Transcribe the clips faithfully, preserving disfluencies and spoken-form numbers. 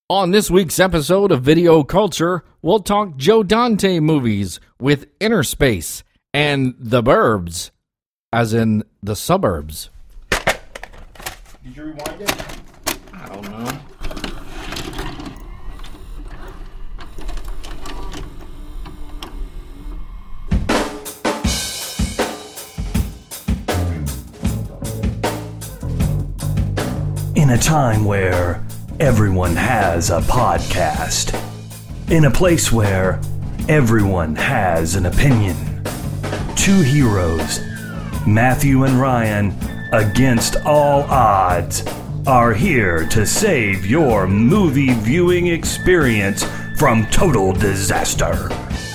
On this week's episode of Video Culture, we'll talk Joe Dante movies with Inner Space and The Burbs, as in the suburbs. Did you rewind it? I don't know. In a time where everyone has a podcast, in a place where everyone has an opinion, two heroes, Matthew and Ryan, against all odds, are here to save your movie viewing experience from total disaster.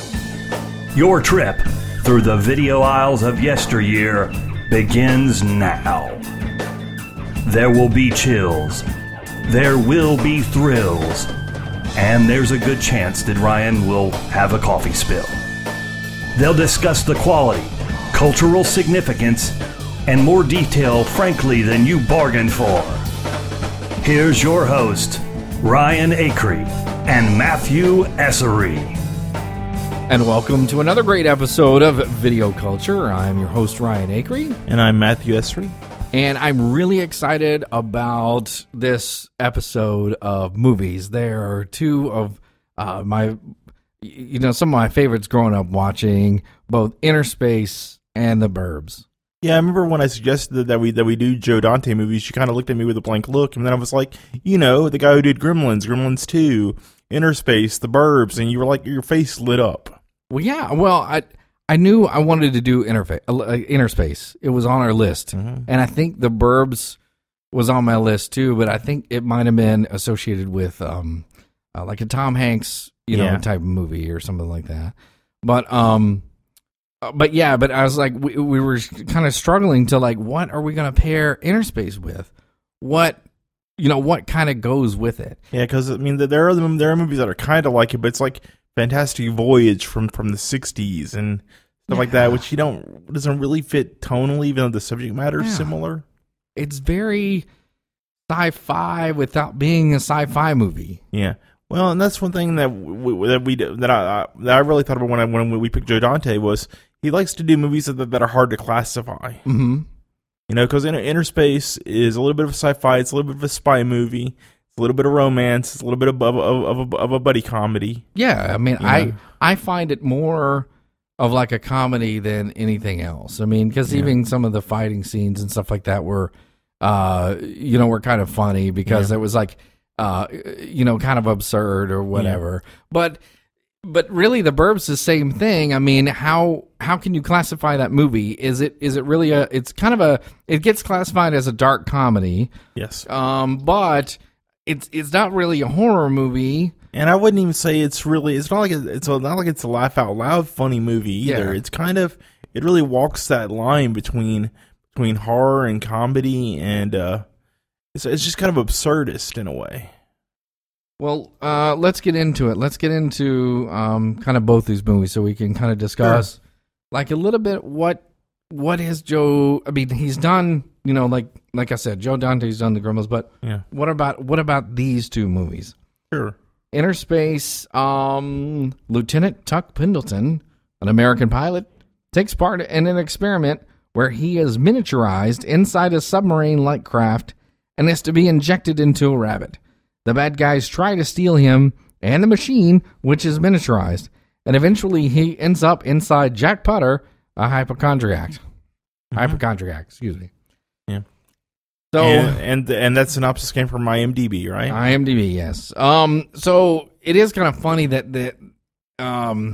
Your trip through the video aisles of yesteryear begins now. There will be chills, there will be thrills, and there's a good chance that Ryan will have a coffee spill. They'll discuss the quality, cultural significance, and more detail, frankly, than you bargained for. Here's your host, Ryan Acree and Matthew Essery. And welcome to another great episode of Video Culture. I'm your host, Ryan Acree. And I'm Matthew Essery. And I'm really excited about this episode of movies. There are two of uh, my, you know, some of my favorites growing up watching, both Inner Space and The Burbs. Yeah, I remember when I suggested that we that we do Joe Dante movies, you kind of looked at me with a blank look, and then I was like, you know, the guy who did Gremlins, Gremlins two, Inner Space, The Burbs, and you were like, your face lit up. Well, yeah, well, I... I knew I wanted to do Interfa- uh, Inner Space. It was on our list. Mm-hmm. And I think The Burbs was on my list too, but I think it might have been associated with um, uh, like a Tom Hanks, you know, yeah. type of movie or something like that. But um, uh, but yeah, but I was like, we, we were kind of struggling to like, what are we going to pair Inner Space with? What, you know, what kind of goes with it? Yeah, because I mean, there are there are movies that are kind of like it, but it's like Fantastic Voyage from, from the sixties and stuff yeah. like that, which you don't doesn't really fit tonally, even though the subject matter is yeah. similar. It's very sci-fi without being a sci-fi movie. Yeah, well, and that's one thing that we, that we that I that I really thought about when I when we picked Joe Dante was he likes to do movies that, that are hard to classify. Mm-hmm. You know, because Inner Space is a little bit of a sci-fi, it's a little bit of a spy movie. A little bit of romance, it's a little bit of, of, of, of a buddy comedy. Yeah, I mean, you I know? I find it more of like a comedy than anything else. I mean, because yeah. even some of the fighting scenes and stuff like that were, uh, you know, were kind of funny because yeah. it was like, uh, you know, kind of absurd or whatever. Yeah. But but really, The Burbs is the same thing. I mean, how how can you classify that movie? Is it is it really a? It's kind of a. It gets classified as a dark comedy. Yes. Um, but. It's it's not really a horror movie, and I wouldn't even say it's really. It's not like a, it's a, not like it's a laugh out loud funny movie either. Yeah. It's kind of it really walks that line between between horror and comedy, and uh, it's it's just kind of absurdist in a way. Well, uh, let's get into it. Let's get into um, kind of both these movies so we can kind of discuss sure. like a little bit what what is Joe. I mean, he's done. You know, like like I said, Joe Dante's done the Gremlins, but yeah. what about what about these two movies? Sure. Inner Space, um, Lieutenant Tuck Pendleton, an American pilot, takes part in an experiment where he is miniaturized inside a submarine-like craft and is to be injected into a rabbit. The bad guys try to steal him and the machine, which is miniaturized, and eventually he ends up inside Jack Putter, a hypochondriac. Mm-hmm. Hypochondriac, excuse me. Yeah. So and, and and that synopsis came from IMDb, right? IMDb, yes. Um, so it is kind of funny that that um,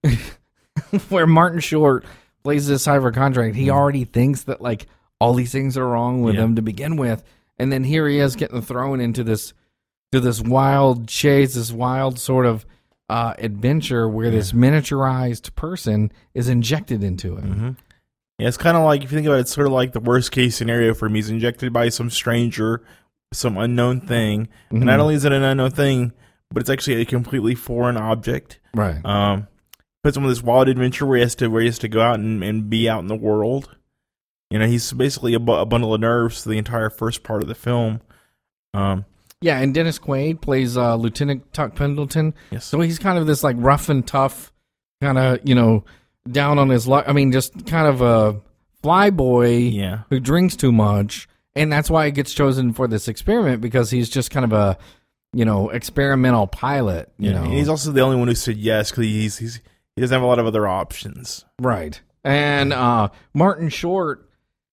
where Martin Short plays this hypochondriac, he already thinks that like all these things are wrong with yeah. him to begin with, and then here he is getting thrown into this to this wild chase, this wild sort of uh, adventure where yeah. this miniaturized person is injected into him. Mm-hmm. Yeah, it's kind of like, if you think about it, it's sort of like the worst case scenario for him. He's injected by some stranger, some unknown thing. Mm-hmm. And not only is it an unknown thing, but it's actually a completely foreign object. Right. Um, puts him on this wild adventure where he has to, where he has to go out and, and be out in the world. You know, he's basically a, bu- a bundle of nerves for the entire first part of the film. Um, Yeah, and Dennis Quaid plays uh, Lieutenant Tuck Pendleton. Yes. So he's kind of this like rough and tough, kind of, you know, down on his luck. I mean, just kind of a flyboy Yeah. who drinks too much. And that's why he gets chosen for this experiment, because he's just kind of a, you know, experimental pilot, you Yeah. know. And he's also the only one who said yes because he's, he's, he doesn't have a lot of other options. Right. And uh, Martin Short,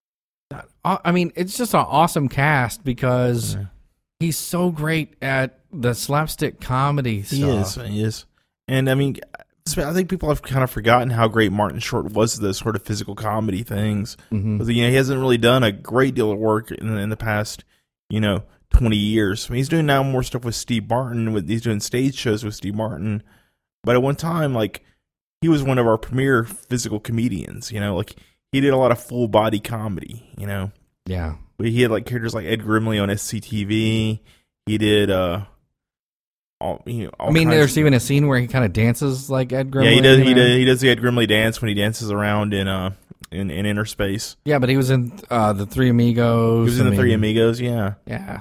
uh, I mean, it's just an awesome cast because Yeah. he's so great at the slapstick comedy He stuff. is. He is. And I mean, I think people have kind of forgotten how great Martin Short was at those sort of physical comedy things. Mhm. But, you know, he hasn't really done a great deal of work in, in the past, you know, twenty years. I mean, he's doing now more stuff with Steve Martin. With he's doing stage shows with Steve Martin. But at one time, like, he was one of our premier physical comedians. You know, like he did a lot of full body comedy. You know, Yeah. he had like characters like Ed Grimley on S C T V. He did. uh all, you know, all I mean, kinds there's of- even a scene where he kind of dances like Ed Grimley. yeah, he does. you He know? does. He does the Ed Grimley dance when he dances around in uh in, in inner space. Yeah, but he was in uh, the Three Amigos. He was in I the Three mean, Amigos. Yeah, Yeah,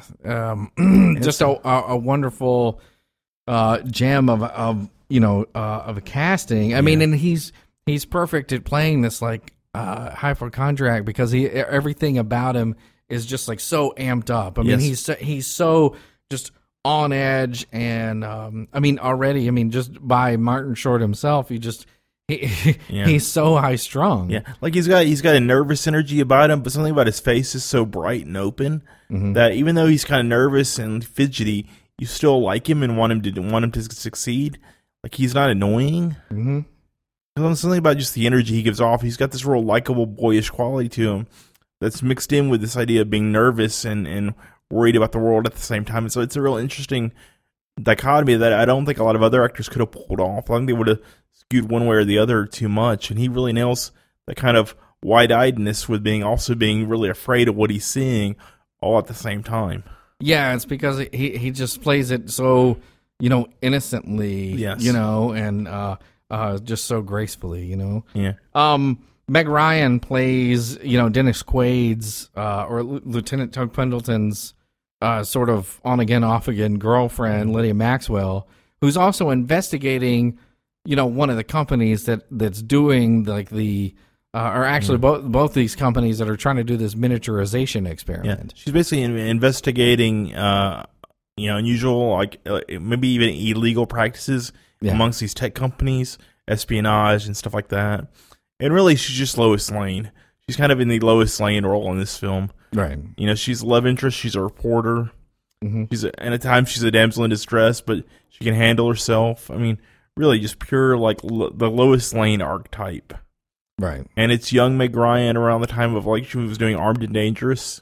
um, just a, a, a wonderful uh, gem of of you know uh, of a casting. I mean, Yeah. and he's he's perfect at playing this like uh, hypochondriac because he everything about him is just like so amped up. I mean, Yes. he's so, he's so just on edge, and um, I mean already. I mean, just by Martin Short himself, he just he, Yeah. he's so high strung. yeah. Like he's got he's got a nervous energy about him, but something about his face is so bright and open Mm-hmm. that even though he's kind of nervous and fidgety, you still like him and want him to want him to succeed. Like he's not annoying. hmm There's something about just the energy he gives off. He's got this real likable, boyish quality to him that's mixed in with this idea of being nervous and, and worried about the world at the same time. And so it's a real interesting dichotomy that I don't think a lot of other actors could have pulled off. I think they would have skewed one way or the other too much. And he really nails that kind of wide-eyedness with being also being really afraid of what he's seeing all at the same time. Yeah, it's because he he just plays it so, you know, innocently, Yes. you know, and uh, uh, just so gracefully, you know. Yeah. Um, Meg Ryan plays, you know, Dennis Quaid's uh, or L- Lieutenant Tug Pendleton's uh, sort of on again, off again girlfriend, Lydia Maxwell, who's also investigating, you know, one of the companies that that's doing like the. Uh, or actually, both both these companies that are trying to do this miniaturization Yeah. experiment. She's basically in- investigating, uh, you know, unusual, like uh, maybe even illegal practices Yeah. amongst these tech companies, espionage and stuff like that. And really, she's just Lois Lane. She's kind of in the Lois Lane role in this film. Right. You know, she's a love interest. She's a reporter. Mhm. She's a, and at times she's a damsel in distress, but she can handle herself. I mean, really, just pure like lo- the Lois Lane archetype. Right. And it's young Meg Ryan around the time of like she was doing Armed and Dangerous.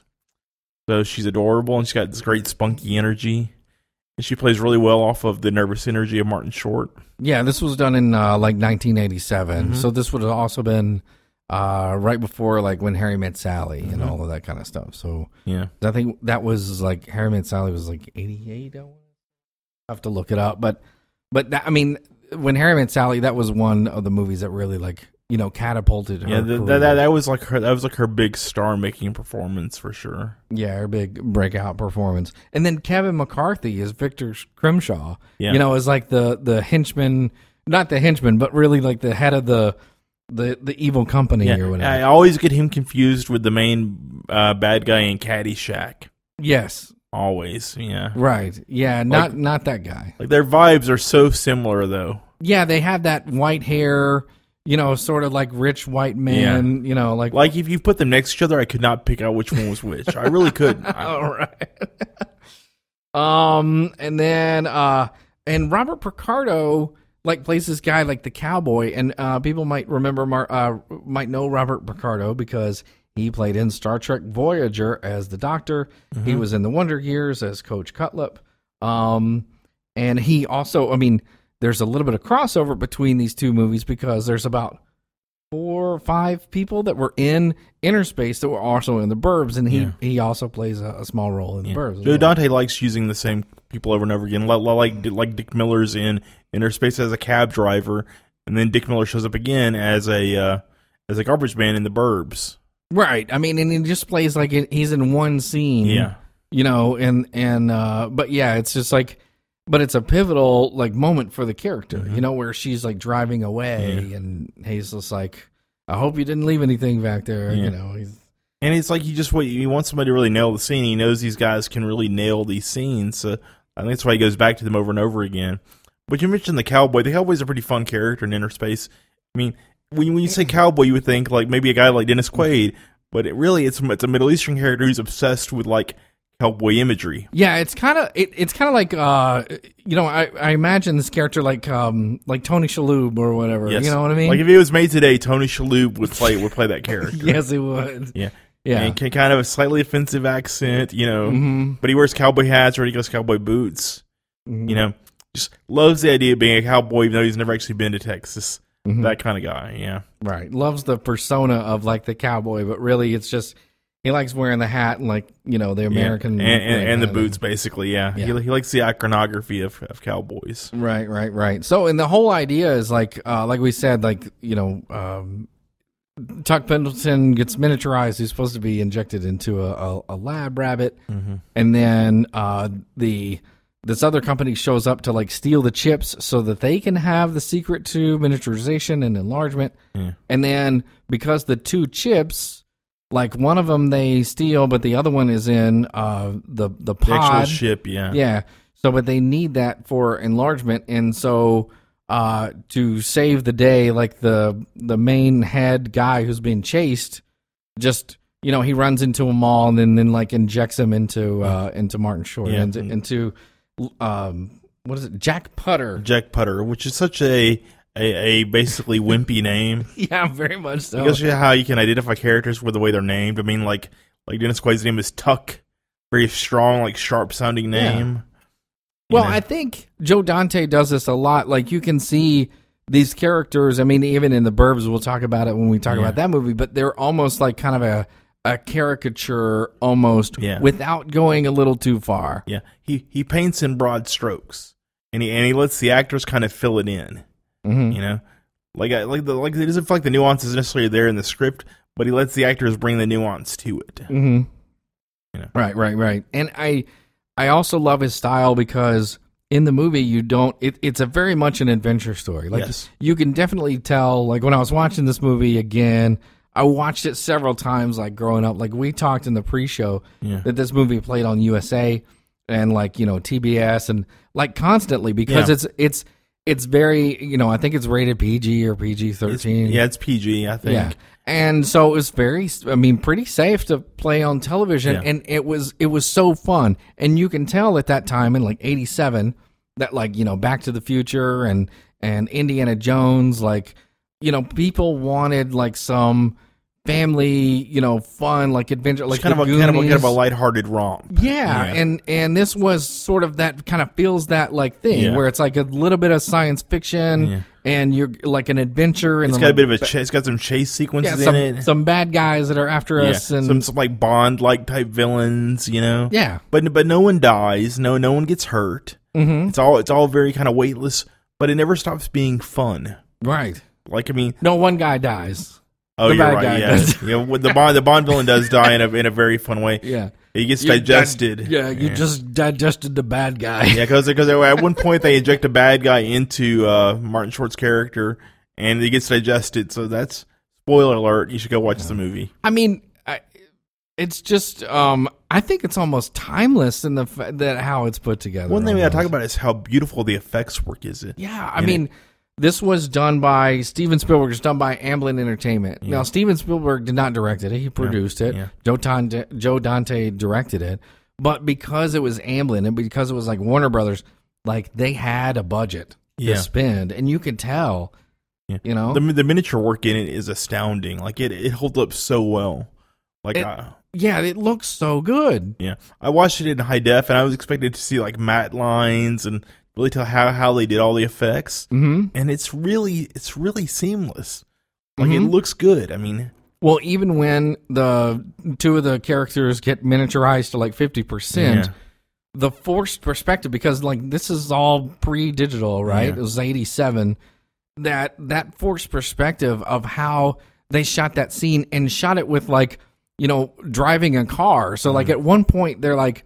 So she's adorable and she's got this great spunky energy. And she plays really well off of the nervous energy of Martin Short. Yeah, this was done in uh, like nineteen eighty-seven. Mhm. So this would have also been uh, right before like When Harry Met Sally and Mhm. all of that kind of stuff. So Yeah. I think that was like Harry Met Sally was like eighty-eight. I have to look it up, but but that, I mean, When Harry Met Sally, that was one of the movies that really like you know catapulted her. Yeah, th- career. that, that that was like her that was like her big star making performance for sure. Yeah, her big breakout performance. And then Kevin McCarthy is Victor Grimshaw. Yeah. You know, is like the the henchman, not the henchman, but really like the head of the the, the evil company Yeah. or I whatever. always get him confused with the main uh, bad guy in Caddyshack. Yes. Always, yeah. Right. Yeah, not Like- not that guy. Like their vibes are so similar though. Yeah, they have that white hair, you know, sort of like rich white man, you know, like, Like if you put them next to each other, I could not pick out which one was which. I really couldn't. I- all right. um, and then uh, and Robert Picardo like plays this guy like the cowboy, and uh, people might remember, Mar- uh, might know Robert Picardo because he played in Star Trek Voyager as the Doctor. He was in the Wonder Years as Coach Cutlip. Um, and he also, I mean, there's a little bit of crossover between these two movies because there's about four or five people that were in Inner Space that were also in the Burbs, and he, Yeah. he also plays a, a small role in the Yeah. Burbs. as Joe well. Dante likes using the same people over and over again. Like like, like Dick Miller's in Inner Space as a cab driver, and then Dick Miller shows up again as a uh, as a garbage man in the Burbs. Right. I mean, and he just plays like it, he's in one scene. Yeah. you know, and and uh, but yeah, it's just like, but it's a pivotal like moment for the character, mm-hmm. you know, where she's like driving away, yeah. and Hazel's like, I hope you didn't leave anything back there, yeah. you know. He's, and it's like you just wait, you want somebody to really nail the scene. He knows these guys can really nail these scenes, so I think that's why he goes back to them over and over again. But you mentioned the cowboy. The cowboy's a pretty fun character in Inner Space. I mean, when when you say cowboy, you would think like maybe a guy like Dennis Quaid, but it really it's it's a Middle Eastern character who's obsessed with like cowboy imagery. Yeah, it's kind of it, it's kind of like uh, you know I, I imagine this character like um like Tony Shalhoub or whatever. Yes. You know what I mean? Like if it was made today, Tony Shalhoub would play would play that character. Yes, he would. Yeah. Yeah, and can kind of a slightly offensive accent, you know, mm-hmm. but he wears cowboy hats or ridiculous cowboy boots, mm-hmm. you know, just loves the idea of being a cowboy, even though he's never actually been to Texas. Mm-hmm. That kind of guy, yeah. Right. Loves the persona of like the cowboy, but really it's just, he likes wearing the hat and like, you know, the American. Yeah. And, and, and the boots, basically, yeah. yeah. He, he likes the iconography of, of cowboys. Right, right, right. So, and the whole idea is like, uh, like we said, like, you know, um, Tuck Pendleton gets miniaturized. He's supposed to be injected into a, a, a lab rabbit, mm-hmm. and then uh, the this other company shows up to like steal the chips so that they can have the secret to miniaturization and enlargement. Yeah. And then because the two chips, like one of them they steal, but the other one is in uh, the the pod the actual ship. Yeah, yeah. So, but they need that for enlargement, and so. Uh, to save the day, like the the main head guy who's being chased, just you know he runs into a mall and then, then like injects him into uh, into Martin Short, yeah. into, into um what is it, Jack Putter? Jack Putter, which is such a a, a basically wimpy name. Yeah, very much so. Because you know how you can identify characters with the way they're named. I mean, like like Dennis Quaid's name is Tuck, very strong, like sharp sounding name. Yeah. Well, know? I think Joe Dante does this a lot. Like, you can see these characters, I mean, even in The Burbs, we'll talk about it when we talk yeah. about that movie, but they're almost like kind of a, a caricature almost yeah. without going a little too far. Yeah, he he paints in broad strokes, and he and he lets the actors kind of fill it in. Mm-hmm. You know, like I, like the like it doesn't feel like the nuance is necessarily there in the script, but he lets the actors bring the nuance to it. Mm-hmm. You know? Right, right, right. And I... I also love his style because in the movie you don't it, it's a very much an adventure story. Like yes. you can definitely tell, like when I was watching this movie again, I watched it several times like growing up. Like we talked in the pre-show yeah. that this movie played on U S A and like, you know, T B S and like constantly because yeah. it's it's it's very, you know, I think it's rated P G or P G thirteen. It's, yeah, it's P G, I think. Yeah. And so it was very, I mean, pretty safe to play on television, yeah. and it was it was so fun. And you can tell at that time in like eighty-seven that like, you know, Back to the Future and and Indiana Jones, like, you know, people wanted like some family, you know, fun, like adventure, like kind of, a, kind of a kind of a lighthearted romp. Yeah, yeah, and and this was sort of that kind of feels that like thing yeah. where it's like a little bit of science fiction. Yeah. And you're like an adventure, and it's got a bit of a. Ch- it's got some chase sequences yeah, some, in it. Some bad guys that are after yeah. us, and some, some like Bond like type villains, you know. Yeah, but but no one dies. No, no one gets hurt. Mm-hmm. It's all it's all very kind of weightless, but it never stops being fun. Right. Like I mean, no one guy dies. Oh, the you're bad right. Guy Yeah, does. yeah. The Bond the Bond villain does die in a in a very fun way. Yeah. He gets You digested. Di- yeah, you yeah. just digested the bad guy. Yeah, because at one point they inject a bad guy into uh, Martin Short's character, and he gets digested. So that's spoiler alert. You should go watch the movie. I mean, I, it's just um, I think it's almost timeless in the that how it's put together. One thing we almost. got to talk about is how beautiful the effects work is. It? Yeah, I In mean. it. This was done by Steven Spielberg. It's done by Amblin Entertainment. Yeah. Now, Steven Spielberg did not direct it. He produced yeah. it. Yeah. Joe, Dante, Joe Dante directed it. But because it was Amblin and because it was like Warner Brothers, like they had a budget yeah. to spend, and you could tell. Yeah. You know, the the miniature work in it is astounding. Like it, it holds up so well. Like it, I, yeah, it looks so good. Yeah, I watched it in high def, and I was expected to see like matte lines and really tell how, how they did all the effects, mm-hmm. and it's really it's really seamless. Like mm-hmm. it looks good. I mean, well, even when the two of the characters get miniaturized to like fifty percent, yeah. the forced perspective, because like this is all pre-digital, right? Yeah. It was eighty-seven. That that forced perspective of how they shot that scene and shot it with like, you know, driving a car. So like at one point they're like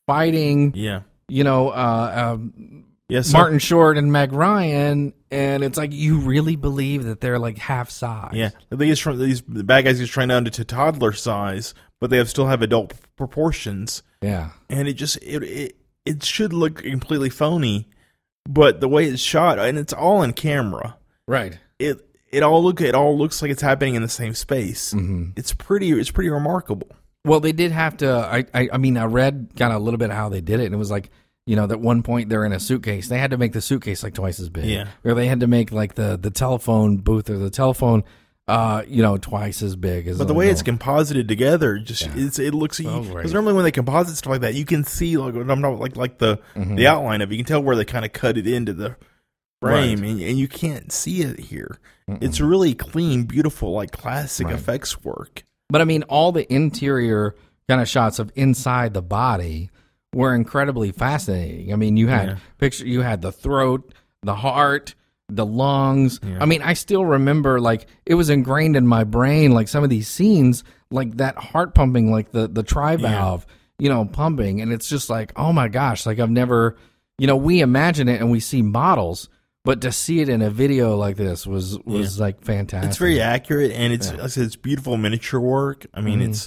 fighting, Yeah. you know, uh, um, Yes, so- Martin Short and Meg Ryan, and it's like you really believe that they're like half size. Yeah, these from these the bad guys get trained down to, to toddler size, but they have still have adult proportions. Yeah. And it just it, it it should look completely phony, but the way it's shot, and it's all in camera. Right. It it all look it all looks like it's happening in the same space. Mm-hmm. It's pretty it's pretty remarkable. Well, they did have to. I, I I mean, I read kind of a little bit of how they did it, and it was like, you know, at one point they're in a suitcase. They had to make the suitcase like twice as big. Yeah. Or they had to make like the, the telephone booth or the telephone, uh, you know, twice as big as. But the way it's composited together, just Yeah. it's, it looks Oh, because right. normally when they composite stuff like that, you can see like I'm not like like the Mhm. the outline of it. You can tell where they kind of cut it into the frame, Right. and, and you can't see it here. Mm-mm. It's really clean, beautiful, like classic Right. effects work. But I mean, all the interior kind of shots of inside the body were incredibly fascinating. I mean, you had Yeah. picture, you had the throat, the heart, the lungs. Yeah. I mean, I still remember like it was ingrained in my brain. Like some of these scenes, like that heart pumping, like the the trivalve, you know, pumping, and it's just like, oh my gosh, like I've never, you know, we imagine it and we see models. But to see it in a video like this was was like fantastic. It's very accurate, and it's Yeah. like I said, it's beautiful miniature work. I mean, Mhm. it's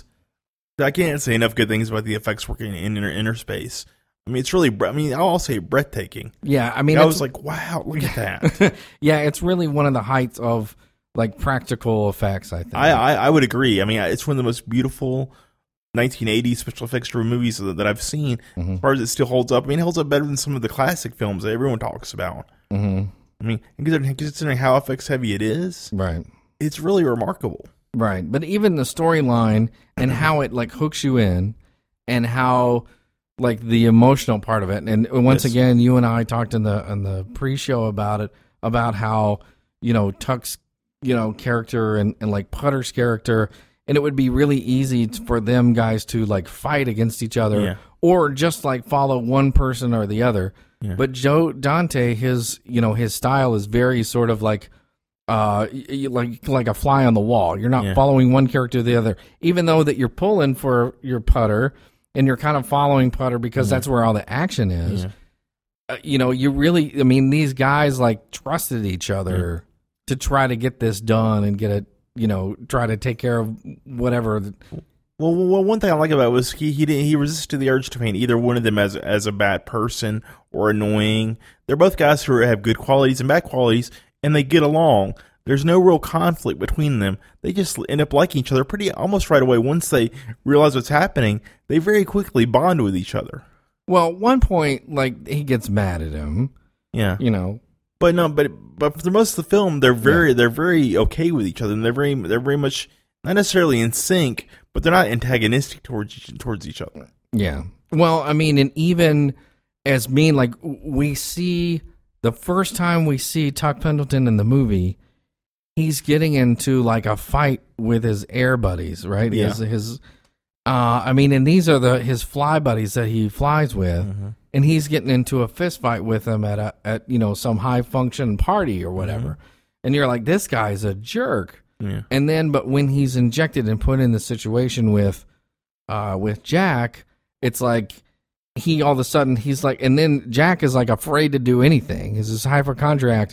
I can't say enough good things about the effects work in, in inner, inner space. I mean, it's really. bre- I mean, I'll say breathtaking. Yeah, I mean, I it's- was like, wow, look at that. yeah, it's really one of the heights of like practical effects. I think. I, I I would agree. I mean, it's one of the most beautiful nineteen eighties special effects driven movies that, that I've seen. Mhm. As far as it still holds up, I mean, it holds up better than some of the classic films that everyone talks about. hmm I mean, considering, considering how effects heavy it is, Right, it's really remarkable. right. But even the storyline and how it like hooks you in, and how like the emotional part of it. And once Yes. again, you and I talked in the in the pre-show about it, about how you know Tuck's you know character and, and like Putter's character. And it would be really easy t- for them guys to like fight against each other, Yeah. or just like follow one person or the other. Yeah. But Joe Dante, his you know his style is very sort of like, uh, y- y- like like a fly on the wall. You're not Yeah. following one character or the other, even though that you're pulling for your Putter and you're kind of following Putter because that's where all the action is. Yeah. Uh, you know, you really, I mean, these guys like trusted each other to try to get this done and get it. You know, try to take care of whatever. Well, well, one thing I like about it was he he didn't, he resisted the urge to paint either one of them as as a bad person or annoying. They're both guys who have good qualities and bad qualities, and they get along. There's no real conflict between them. They just end up liking each other pretty almost right away. Once they realize what's happening, they very quickly bond with each other. Well, at one point, like he gets mad at him. Yeah, You know, but no, but but for most of the film, they're very they're very okay with each other, and they're very they're very much not necessarily in sync, but they're not antagonistic towards each, towards each other. yeah. Well, I mean, and even as mean, like we see the first time we see Tuck Pendleton in the movie, he's getting into like a fight with his air buddies, right? Yeah. His, his uh, I mean, and these are the his fly buddies that he flies with, Mm-hmm. and he's getting into a fist fight with them at a at you know some high function party or whatever, Mm-hmm. and you're like, this guy's a jerk. Yeah. And then, but when he's injected and put in the situation with, uh, with Jack, it's like he all of a sudden he's like, and then Jack is like afraid to do anything. He's this hypochondriac,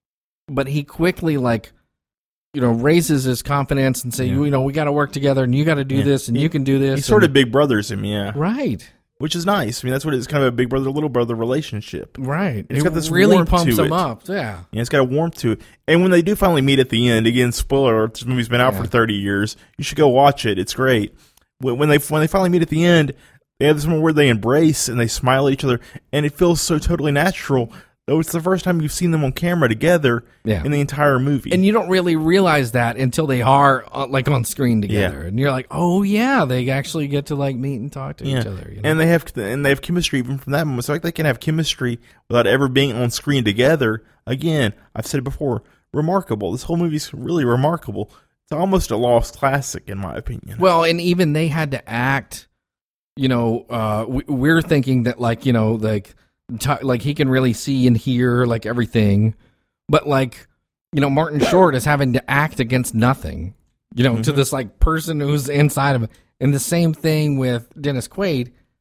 but he quickly like, you know, raises his confidence and say, Yeah. you, you know, we got to work together, and you got to do Yeah. this, and He- you can do this. He sort and- of big brothers him, yeah, right, which is nice. I mean, that's what it's kind of a big brother little brother relationship. right. It's it got this really warmth pumps to him it. up. Yeah, Yeah, it's got a warmth to it. And when they do finally meet at the end, again, spoiler alert, this movie's been out Yeah. for thirty years. You should go watch it. It's great. When when they when they finally meet at the end, they have this moment where they embrace and they smile at each other, and it feels so totally natural. Though it's the first time you've seen them on camera together Yeah. in the entire movie. and you don't really realize that until they are uh, like on screen together, Yeah. and you're like, oh yeah, they actually get to like meet and talk to yeah. each other. You know? And they have and they have chemistry even from that moment. So like they can have chemistry without ever being on screen together. Again, I've said it before, remarkable. This whole movie's really remarkable. It's almost a lost classic in my opinion. Well, and even they had to act. You know, uh, we, we're thinking that like you know like t- like he can really see and hear like everything, but like you know Martin Short is having to act against nothing. You know, to this like person who's inside of him. And the same thing with Dennis Quaid.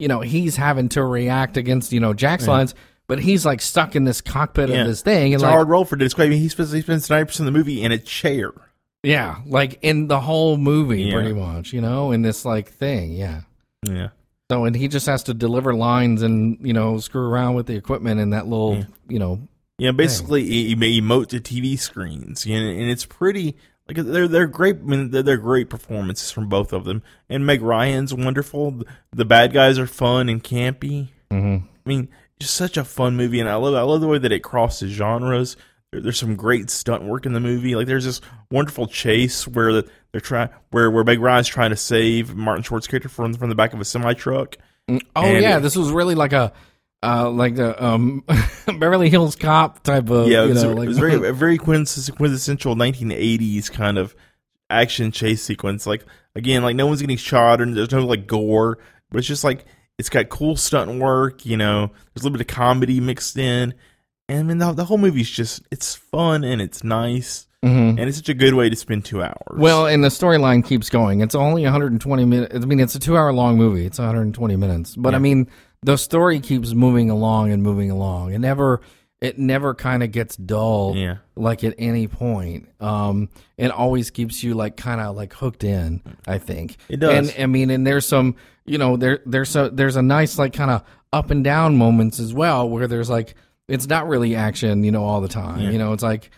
you know, he's having to react against, you know, Jack's Yeah. lines, but he's like stuck in this cockpit Yeah. of this thing. And It's like, a hard role for Dennis Quaid. I mean, he spends he spends ninety percent of the movie in a chair. yeah, like in the whole movie, Yeah. pretty much, you know, in this like thing. Yeah. Yeah. So, and he just has to deliver lines and, you know, screw around with the equipment and that little, Yeah. you know, Yeah, basically he he emote to T V screens, you know, and it's pretty like they're they're great. I mean, they're, they're great performances from both of them. And Meg Ryan's wonderful. The bad guys are fun and campy. mhm. I mean, just such a fun movie, and I love I love the way that it crosses genres. There, there's some great stunt work in the movie. Like there's this wonderful chase where the, they're trying where where Meg Ryan's trying to save Martin Short's character from from the back of a semi truck. Oh And yeah, it- this was really like a uh, like a um, Beverly Hills Cop type of Yeah, it you was, know, it like, was very a very quintess- quintessential nineteen eighties kind of action chase sequence. Like again, like no one's getting shot and there's no like gore, but it's just like it's got cool stunt work. You know, there's a little bit of comedy mixed in, and I mean the, the whole movie's just it's fun and it's nice. Mhm. And it's such a good way to spend two hours. Well, and the storyline keeps going. It's only one hundred twenty minutes. I mean, it's a two-hour long movie. It's one hundred twenty minutes, but Yeah. I mean, the story keeps moving along and moving along. It never, it never kind of gets dull. Yeah. Like at any point. Um, it always keeps you like kind of like hooked in. I think It does. And I mean, and there's some, you know, there there's a there's a nice like kind of up and down moments as well where there's like it's not really action, you know, all the time. Yeah. You know, it's like.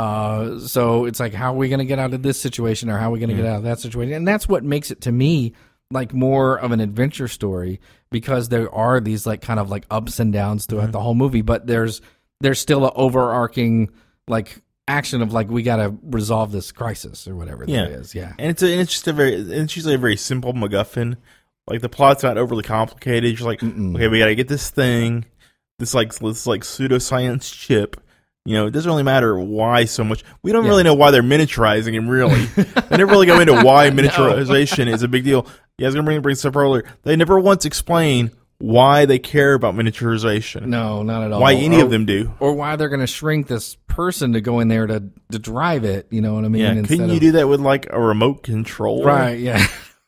Uh, so it's like, how are we going to get out of this situation, or how are we going to Yeah. get out of that situation? And that's what makes it to me like more of an adventure story, because there are these like kind of like ups and downs throughout Mm-hmm. the whole movie, but there's there's still an overarching like action of like we got to resolve this crisis or whatever Yeah. that is. Yeah. and it's a, and it's just a very it's usually a very simple MacGuffin. Like the plot's not overly complicated. You're like, Mm-mm. okay, we got to get this thing, this like this like pseudoscience chip. You know, it doesn't really matter why so much. We don't Yeah. really know why they're miniaturizing him, really. They never really go into why miniaturization is a big deal. Yeah, I was going to bring, bring this up earlier. They never once explain why they care about miniaturization. No, not at all. Why any or, of them do. or why they're going to shrink this person to go in there to to drive it. You know what I mean? Yeah, Instead couldn't you of- do that with like a remote control? Right. Yeah.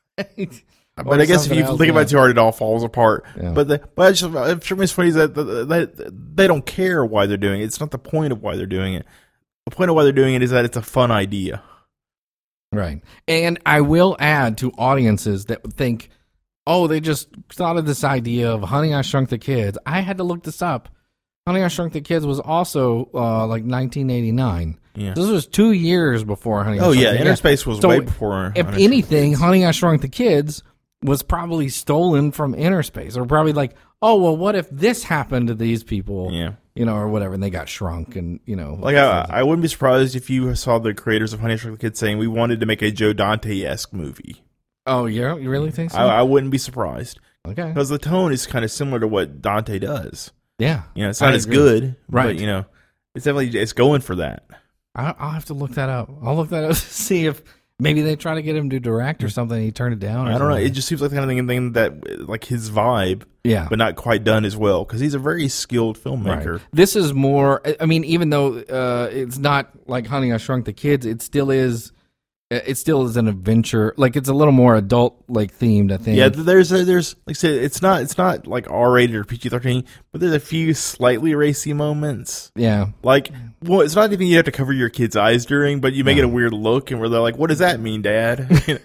But I guess if you think about it too hard, it all falls apart. Yeah. But the, but it's just, it sure is funny is that, that, that they don't care why they're doing it. It's not the point of why they're doing it. The point of why they're doing it is that it's a fun idea. Right. And I will add to audiences that would think, oh, they just thought of this idea of Honey, I Shrunk the Kids. I had to look this up. Honey, I Shrunk the Kids was also uh, like nineteen eighty-nine. Yeah. This was two years before Honey, I Oh Shrunk yeah, the Inner Kids. Space was So, way before. If Honey, I Shrunk anything, the Kids. Honey, I Shrunk the Kids was probably stolen from Inner Space. Or probably like, oh, well, what if this happened to these people? Yeah. You know, or whatever, and they got shrunk and, you know. Like I, I wouldn't be surprised if you saw the creators of Honey, I Shrunk the Kids saying we wanted to make a Joe Dante-esque movie. Oh, yeah? You really think so? I, I wouldn't be surprised okay. because the tone is kind of similar to what Dante does. Yeah. You know, it's not I as agree. good, Right. But you know, it's definitely it's going for that. I- I'll have to look that up. I'll look that up to see if maybe they try to get him to direct or something. And he turned it down. Or I don't know. something. It just seems like the kind of thing, thing that like his vibe, yeah, but not quite done as well because he's a very skilled filmmaker. right. This is more. I mean, even though uh, it's not like Honey, I Shrunk the Kids, it still is. It still is an adventure. Like it's a little more adult like themed. I think. Yeah, there's a, there's like I said, it's not it's not like R rated or P G thirteen, but there's a few slightly racy moments. Yeah. Like, well, it's not anything you have to cover your kid's eyes during, but you make it a weird look, and where they're like, "What does that mean, Dad?"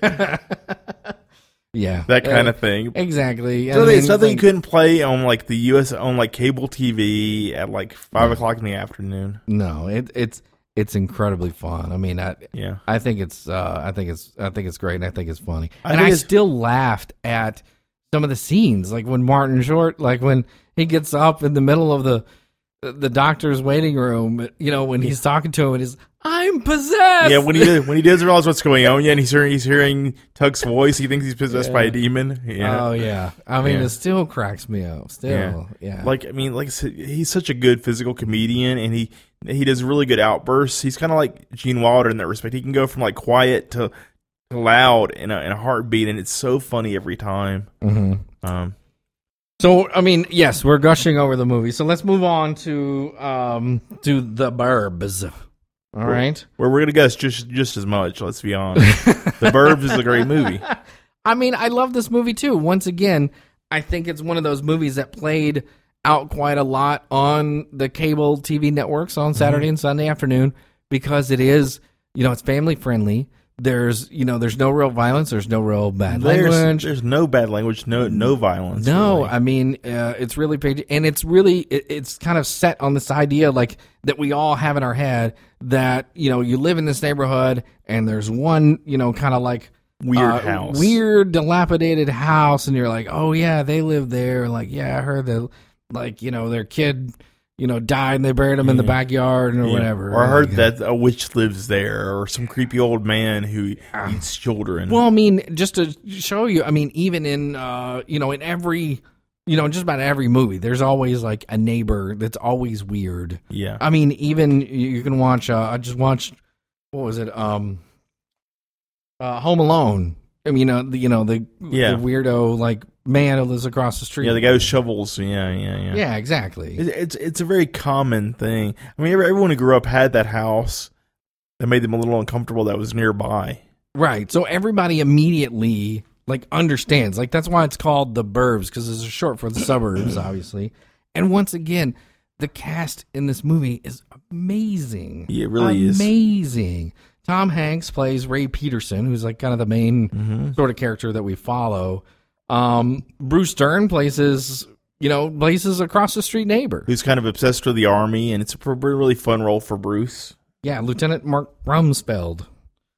Yeah. that kind Uh, of thing. Exactly. So I mean, it's something you like- couldn't play on like the U S on like cable T V at like five o'clock in the afternoon. No, it, it's it's incredibly fun. I mean, I, Yeah. I think it's uh, I think it's I think it's great, and I think it's funny. I and think I it's- still laughed at some of the scenes, like when Martin Short, like when he gets up in the middle of the the doctor's waiting room, you know, when he's talking to him, and he's, "I'm possessed." Yeah, when he when he does realize what's going on, yeah, and he's hearing he's hearing Tug's voice, he thinks he's possessed by a demon. Yeah. Oh yeah. I mean, Yeah. it still cracks me up. Still, yeah. Like I mean, like I said, he's such a good physical comedian, and he he does really good outbursts. He's kind of like Gene Wilder in that respect. He can go from like quiet to loud in a, in a heartbeat, and it's so funny every time. hmm Um, So, I mean, yes, we're gushing over the movie. So let's move on to um to The Burbs. All right. where we're gonna guess just just as much. Let's be honest. The Burbs is a great movie. I mean, I love this movie too. Once again, I think it's one of those movies that played out quite a lot on the cable T V networks on Saturday mm-hmm. and Sunday afternoon because it is, you know, it's family friendly. There's, you know, there's no real violence. There's no real bad there's, language. There's no bad language. No, no violence. No, really. I mean, uh, it's really paid, and it's really, it, it's kind of set on this idea like that we all have in our head that, you know, you live in this neighborhood and there's one, you know, kind of like weird uh, house, weird dilapidated house, and you're like, oh yeah, they live there. Like, yeah, I heard that, like, you know, their kid, you know, died and they buried him in the backyard or yeah. whatever. Or I heard like, that a witch lives there, or some creepy old man who eats children. Well, I mean, just to show you, I mean, even in, uh, you know, in every, you know, just about every movie, there's always like a neighbor that's always weird. Yeah. I mean, even you can watch, uh, I just watched, what was it? Um, uh, Home Alone. I mean, uh, the, you know, the, yeah. the weirdo, like, man who lives across the street. Yeah, the guy who shovels. Yeah, yeah, yeah. Yeah, exactly. It, it's it's a very common thing. I mean, everyone who grew up had that house that made them a little uncomfortable that was nearby. Right. So everybody immediately, like, understands. Like, that's why it's called The Burbs, because it's short for the suburbs, obviously. And once again, the cast in this movie is amazing. Yeah, it really amazing. is. Amazing. Tom Hanks plays Ray Peterson, who's like kind of the main mm-hmm. sort of character that we follow. Um, Bruce Dern plays his, you know, plays his across the street neighbor, who's kind of obsessed with the army, and it's a really fun role for Bruce. Yeah, Lieutenant Mark Rumsfeld.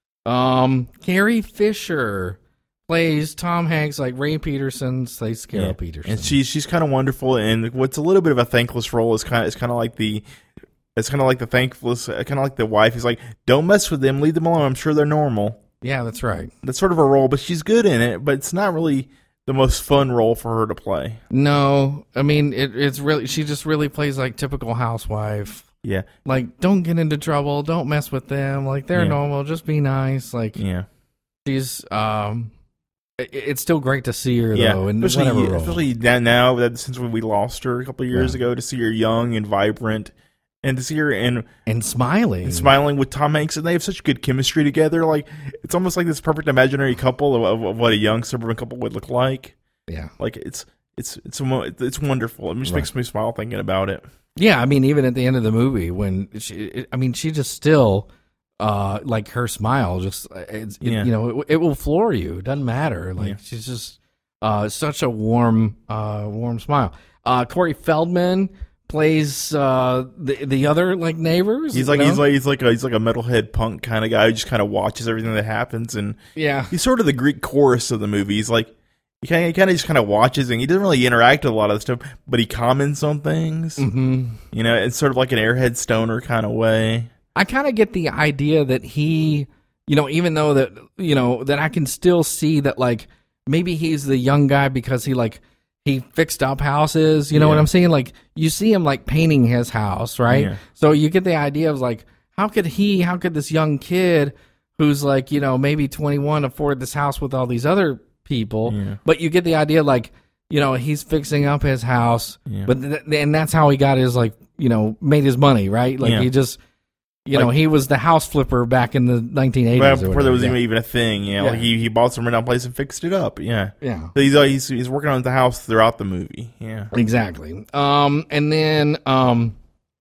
Um, Carrie Fisher plays Tom Hanks, like Ray Peterson plays Carol yeah. Peterson, and she's she's kind of wonderful. And what's a little bit of a thankless role is kind of it's kind of like the. It's kind of like the thankless, kind of like the wife. He's like, don't mess with them, leave them alone. I'm sure they're normal. Yeah, that's right. That's sort of a role, but she's good in it. But it's not really the most fun role for her to play. No, I mean it, it's really she just really plays like typical housewife. Yeah, like don't get into trouble, don't mess with them. Like they're yeah. normal, just be nice. Like yeah, she's um, it, it's still great to see her yeah. though. And especially whatever especially role. now that since we lost her a couple of years yeah. ago, to see her young and vibrant. And to see her and and smiling, and smiling with Tom Hanks, and they have such good chemistry together. Like it's almost like this perfect imaginary couple of, of, of what a young suburban couple would look like. Yeah, like it's it's it's it's wonderful. It just right. makes me smile thinking about it. Yeah, I mean, even at the end of the movie, when she, I mean, she just still, uh, like her smile, just it's, it, yeah. you know, it, it will floor you. It doesn't matter. Like yeah. she's just uh, such a warm, uh, warm smile. Uh, Corey Feldman plays uh the the other like neighbors. He's like you know? he's like he's like a, he's like a metalhead punk kind of guy who just kind of watches everything that happens, and yeah, he's sort of the Greek chorus of the movie. He's like he kind of he kind of just kind of watches, and he doesn't really interact with a lot of the stuff, but he comments on things. Mm-hmm. You know, it's sort of like an airhead stoner kind of way. I kind of get the idea that he, you know, even though that you know that I can still see that like maybe he's the young guy because he like. He fixed up houses, you know yeah. what I'm saying? Like, you see him, like, painting his house, right? Yeah. So you get the idea of, like, how could he, how could this young kid who's, like, you know, maybe twenty-one afford this house with all these other people? Yeah. But you get the idea, like, you know, he's fixing up his house, yeah. but th- and that's how he got his, like, you know, made his money, right? Like, yeah. he just... You know, like, he was the house flipper back in the nineteen eighties. Well, before whatever, there was yeah. even a thing, you know, yeah. like he he bought some rundown place and fixed it up. Yeah, yeah. So he's he's he's working on the house throughout the movie. Yeah, exactly. Um, and then um,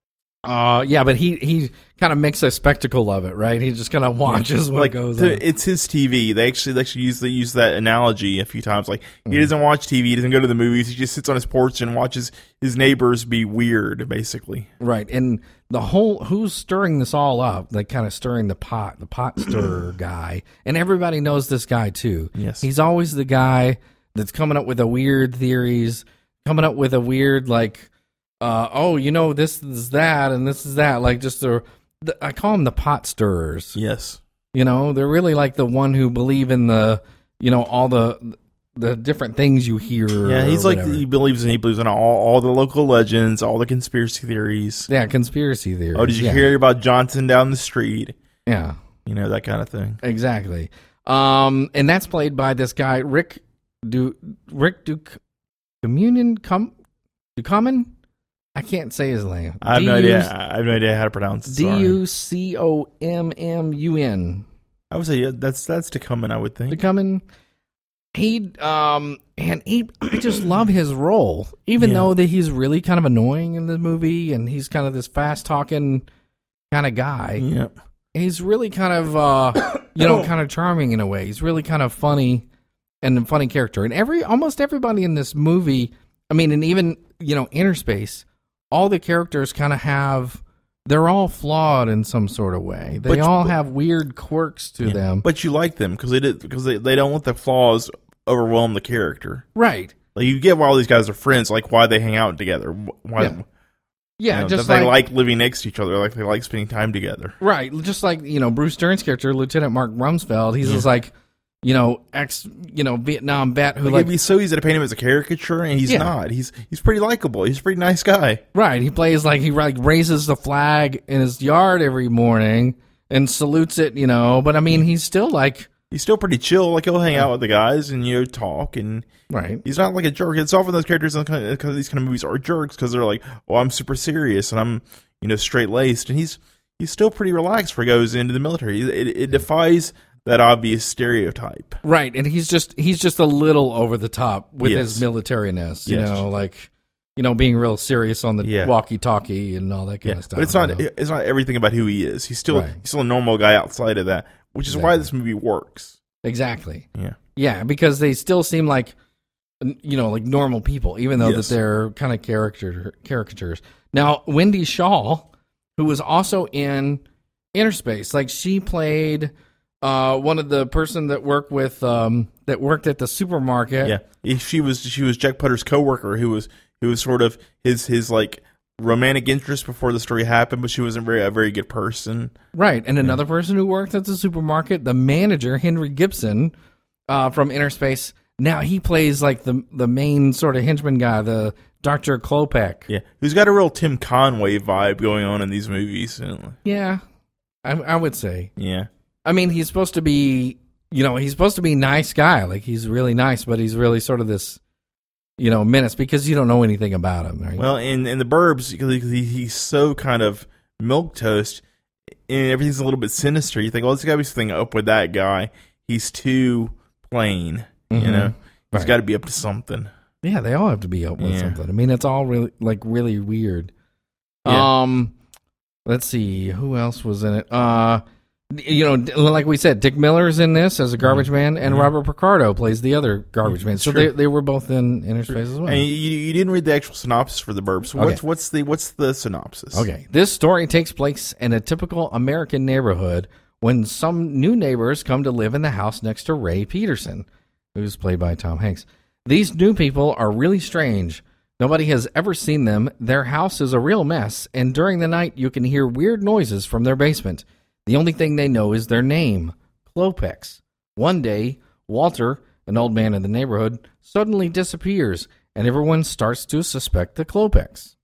uh, yeah, but he he kind of makes a spectacle of it, right? He just kind of watches what like, goes to, on. It's his T V. They actually they actually use they use that analogy a few times. Like mm-hmm. he doesn't watch T V, he doesn't go to the movies. He just sits on his porch and watches his neighbors be weird, basically. Right, and the whole who's stirring this all up, like kind of stirring the pot, the pot stirrer guy, and everybody knows this guy too. Yes, he's always the guy that's coming up with the weird theories, coming up with a weird like, uh, oh, you know, this is that and this is that, like just the, the I call them the pot stirrers. Yes, you know, they're really like the one who believe in the, you know, all the. The different things you hear. Yeah, he's like he believes in he believes in all, all the local legends, all the conspiracy theories. Yeah, conspiracy theories. Oh, did you yeah. hear about Johnson down the street? Yeah, you know that kind of thing. Exactly. Um, and that's played by this guy Rick Du Rick Duke Communion Com Ducomin. I can't say his name. I have no idea. I have no idea how to pronounce it. D U C O M M U N. I would say yeah, that's that's Ducomin. I would think Ducomin. He um and he I just love his role, even Yeah. though that he's really kind of annoying in the movie, and he's kind of this fast talking kind of guy. Yeah. He's really kind of uh you know kind of charming in a way. He's really kind of funny and a funny character. And every almost everybody in this movie, I mean, and even you know Inner Space, all the characters kind of have. They're all flawed in some sort of way. They But- all but- have weird quirks to Yeah. them. But you like them because they did because they, they don't let the flaws overwhelm the character. Right. Like you get why all these guys are friends, like why they hang out together, why Yeah. Yeah, you know, just that like, they like living next to each other, like they like spending time together. right, just like you know Bruce Dern's character, Lieutenant Mark Rumsfeld. He's just like, you know, ex, you know, Vietnam vet who Like, like, it'd be so easy to paint him as a caricature, and he's Yeah. not. He's he's pretty likable. He's a pretty nice guy. right. He plays like he like raises the flag in his yard every morning and salutes it, you know. But I mean, he's still like, He's still pretty chill. Like he'll hang out with the guys and you know talk, and right, he's not like a jerk. It's often those characters in kind of, these kind of movies are jerks because they're like, "Oh, I'm super serious and I'm you know straight laced," and he's he's still pretty relaxed before he goes into the military. It, it defies that obvious stereotype. right, and he's just he's just a little over the top with Yes. his militariness, you Yes. know, like you know being real serious on the Yeah. walkie-talkie and all that kind Yeah, of stuff. but it's not you know? it's not everything about who he is. He's still Right. he's still a normal guy outside of that, which is why Exactly. this movie works. Exactly. Yeah. Yeah, because they still seem like, you know, like normal people, even though Yes. that they're kind of character caricatures. Now, Wendy Shaw, who was also in Inner Space, like she played uh, one of the person that worked with um, that worked at the supermarket. Yeah, If she was she was Jack Putter's coworker, who was who was sort of his his like romantic interest before the story happened, but she wasn't very a very good person. Right, and another person who worked at the supermarket, the manager Henry Gibson uh, from Inner Space. Now he plays like the the main sort of henchman guy, the Doctor Klopek. Yeah, who's got a real Tim Conway vibe going on in these movies. Yeah, I, I would say. Yeah, I mean, he's supposed to be, you know, he's supposed to be a nice guy. Like he's really nice, but he's really sort of this, you know, menace because you don't know anything about him. Right? well, in in the Burbs, because he, he's so kind of milquetoast, and everything's a little bit sinister. You think, well, there's got to be something up with that guy. He's too plain, you Mhm. know. He's Right. got to be up to something. yeah, they all have to be up with Yeah. something. I mean, it's all really like really weird. Yeah. Um, let's see who else was in it. Uh, you know, like we said, Dick Miller's in this as a garbage man, and Mhm. Robert Picardo plays the other garbage man. So True. they they were both in Inner Space as well. And you, you didn't read the actual synopsis for the Burbs. So Okay. what's what's the what's the synopsis? Okay. This story takes place in a typical American neighborhood when some new neighbors come to live in the house next to Ray Peterson, who's played by Tom Hanks. These new people are really strange. Nobody has ever seen them. Their house is a real mess, and during the night you can hear weird noises from their basement. The only thing they know is their name, Klopex. One day, Walter, an old man in the neighborhood, suddenly disappears, and everyone starts to suspect the Klopex.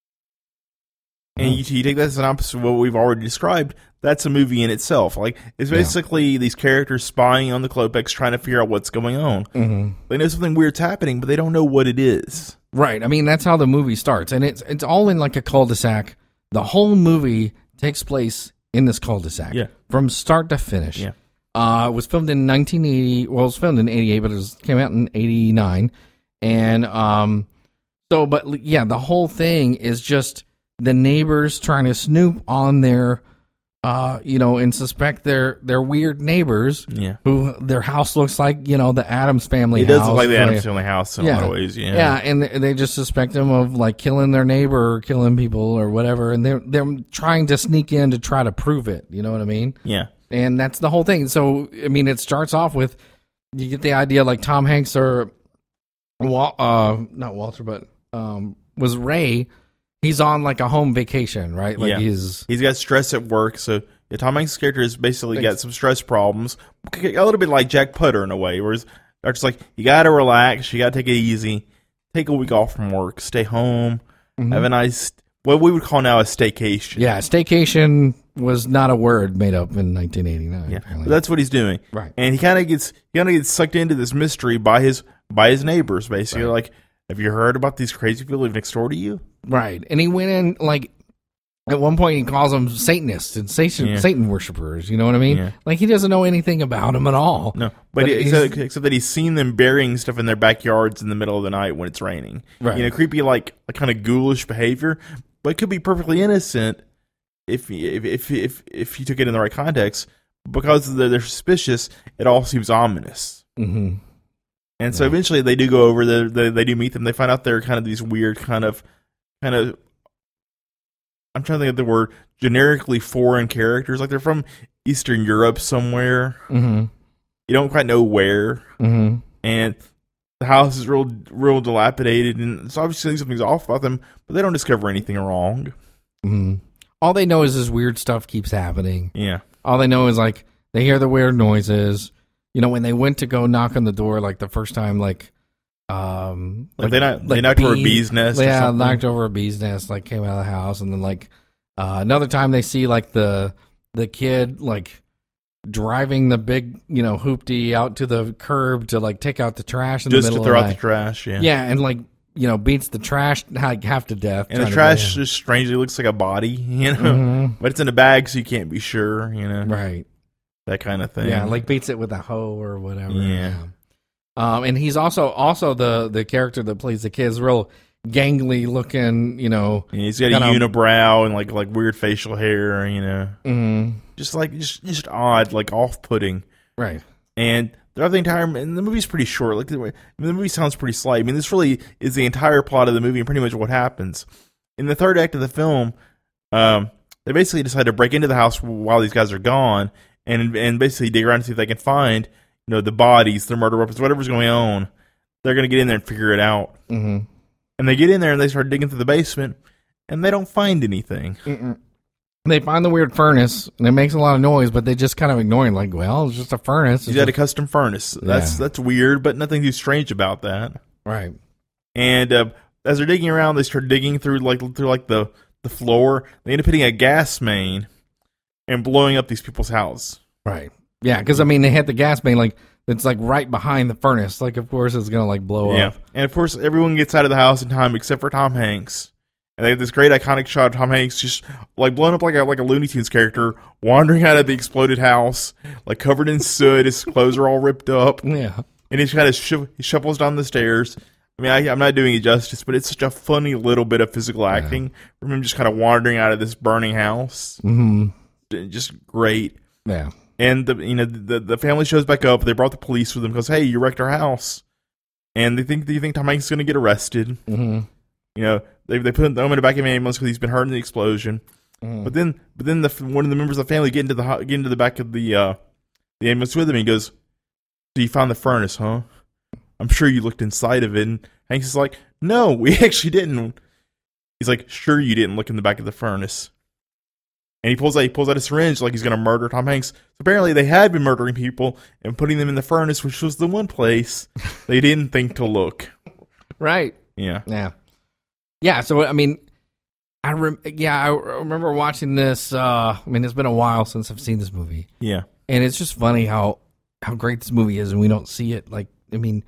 And you, you take that synopsis of what we've already described, that's a movie in itself. Like, it's Yeah. basically these characters spying on the Klopex, trying to figure out what's going on. Mm-hmm. They know something weird's happening, but they don't know what it is. Right. I mean, that's how the movie starts, and it's it's all in like a cul-de-sac. The whole movie takes place in this cul-de-sac, Yeah. from start to finish. Yeah. Uh, it was filmed in nineteen eighty. Well, it was filmed in eighty-eight, but it was, came out in eighty-nine. And um, so, but yeah, the whole thing is just the neighbors trying to snoop on their, uh, you know, and suspect their their weird neighbors. Yeah. Who their house looks like, you know, the Adams family. It does house. look like the Right. Adams Family house in a lot of ways. Yeah. Yeah, and they- they just suspect him of like killing their neighbor or killing people or whatever, and they're they're trying to sneak in to try to prove it. You know what I mean? Yeah. And that's the whole thing. So I mean, it starts off with you get the idea like Tom Hanks or Wal- uh not Walter, but um was Ray. He's on like a home vacation, right? Like Yeah. he's He's got stress at work, so yeah, Tom Hanks' character has basically Like- got some stress problems. A little bit like Jack Putter in a way, where they're just like, you got to relax, you got to take it easy, take a week off from work, stay home, have a nice, what we would call now a staycation. yeah. Staycation was not a word made up in nineteen eighty-nine. Yeah, apparently. but that's what he's doing, Right. And he kind of gets he kind of gets sucked into this mystery by his by his neighbors, basically. Right. Like, have you heard about these crazy people living next door to you? Right. And he went in like At one point, he calls them Satanists and Satan, Yeah. Satan worshippers. You know what I mean? Yeah. Like, he doesn't know anything about them at all. No, but, it, he's- except, except that he's seen them burying stuff in their backyards in the middle of the night when it's raining. Right. You know, creepy, like, like kind of ghoulish behavior, but it could be perfectly innocent if if if if, if you took it in the right context. Because they're, they're suspicious, it all seems ominous. Mm-hmm. And so Yeah. eventually they do go over, they, they, they do meet them. They find out they're kind of these weird kind of, kind of, I'm trying to think of the word, generically foreign characters. Like they're from Eastern Europe somewhere. Mm-hmm. You don't quite know where. Mm-hmm. And the house is real, real dilapidated. And so obviously something's off about them, but they don't discover anything wrong. Mm-hmm. All they know is this weird stuff keeps happening. Yeah. All they know is, like, they hear the weird noises. You know, when they went to go knock on the door, like, the first time, like, um... Like, they, not, they knocked over a bee- bee's nest or Yeah, something. knocked over a bee's nest, like, came out of the house. And then, like, uh, another time they see, like, the the kid, like, driving the big, you know, hoopty out to the curb to, like, take out the trash in Just the to middle throw of out the the night. trash, yeah. Yeah, and, like, you know, beats the trash, like, half to death. And the trying to trash get in. just strangely looks like a body, you know? Mhm. But it's in a bag, so you can't be sure, you know? Right. That kind of thing. Yeah, like beats it with a hoe or whatever. Yeah. Um, and he's also also the the character that plays the kid is real gangly looking, you know. Yeah, he's got kinda- a unibrow and like like weird facial hair, you know, Mm, just like just just odd, like off-putting. right. And throughout the entire, and the movie's pretty short. Like the, way- I mean, the movie sounds pretty slight. I mean, this really is the entire plot of the movie and pretty much what happens in the third act of the film. Um, they basically decide to break into the house while these guys are gone, and and basically dig around to see if they can find, you know, the bodies, the murder weapons, whatever's going on. They're going to get in there and figure it out. Mm-hmm. And they get in there and they start digging through the basement, and they don't find anything. Mm-mm. They find the weird furnace, and it makes a lot of noise, but they just kind of ignore it, like, well, it's just a furnace. You It's got a just- custom furnace. That's Yeah. that's weird, but nothing too strange about that. right. And uh, as they're digging around, they start digging through like through like the, the floor. They end up hitting a gas main and blowing up these people's house. Right. Yeah, because, I mean, they hit the gas main, like, it's, like, right behind the furnace. Like, of course, it's going to, like, blow Yeah, up. and of course everyone gets out of the house in time except for Tom Hanks. And they have this great iconic shot of Tom Hanks just like blown up like a like a Looney Tunes character, wandering out of the exploded house, like covered in soot. His clothes are all ripped up. Yeah. And he's kind of shu- he shuffles down the stairs. I mean, I, I'm not doing it justice, but it's such a funny little bit of physical acting from him just kind of wandering out of this burning house. Mm-hmm. Just great. Yeah. And the you know the the family shows back up. They brought the police with them because hey, you wrecked our house, and they think they think Tom Hanks is going to get arrested. Mm-hmm. You know, they they put him in the back of an ambulance because he's been hurt in the explosion. Mm. But then but then the one of the members of the family get into the ho- get into the back of the uh, the ambulance with him. And he goes, "So you found the furnace, huh? I'm sure you looked inside of it." And Hanks is like, "No, we actually didn't." He's like, "Sure, you didn't look in the back of the furnace." And he pulls out he pulls out a syringe like he's going to murder Tom Hanks. So apparently, they had been murdering people and putting them in the furnace, which was the one place they didn't think to look. Right. Yeah, Yeah. Yeah, so, I mean, I rem- yeah, I remember watching this, uh, I mean, it's been a while since I've seen this movie. yeah, And it's just funny how, how great this movie is, and we don't see it. Like, I mean,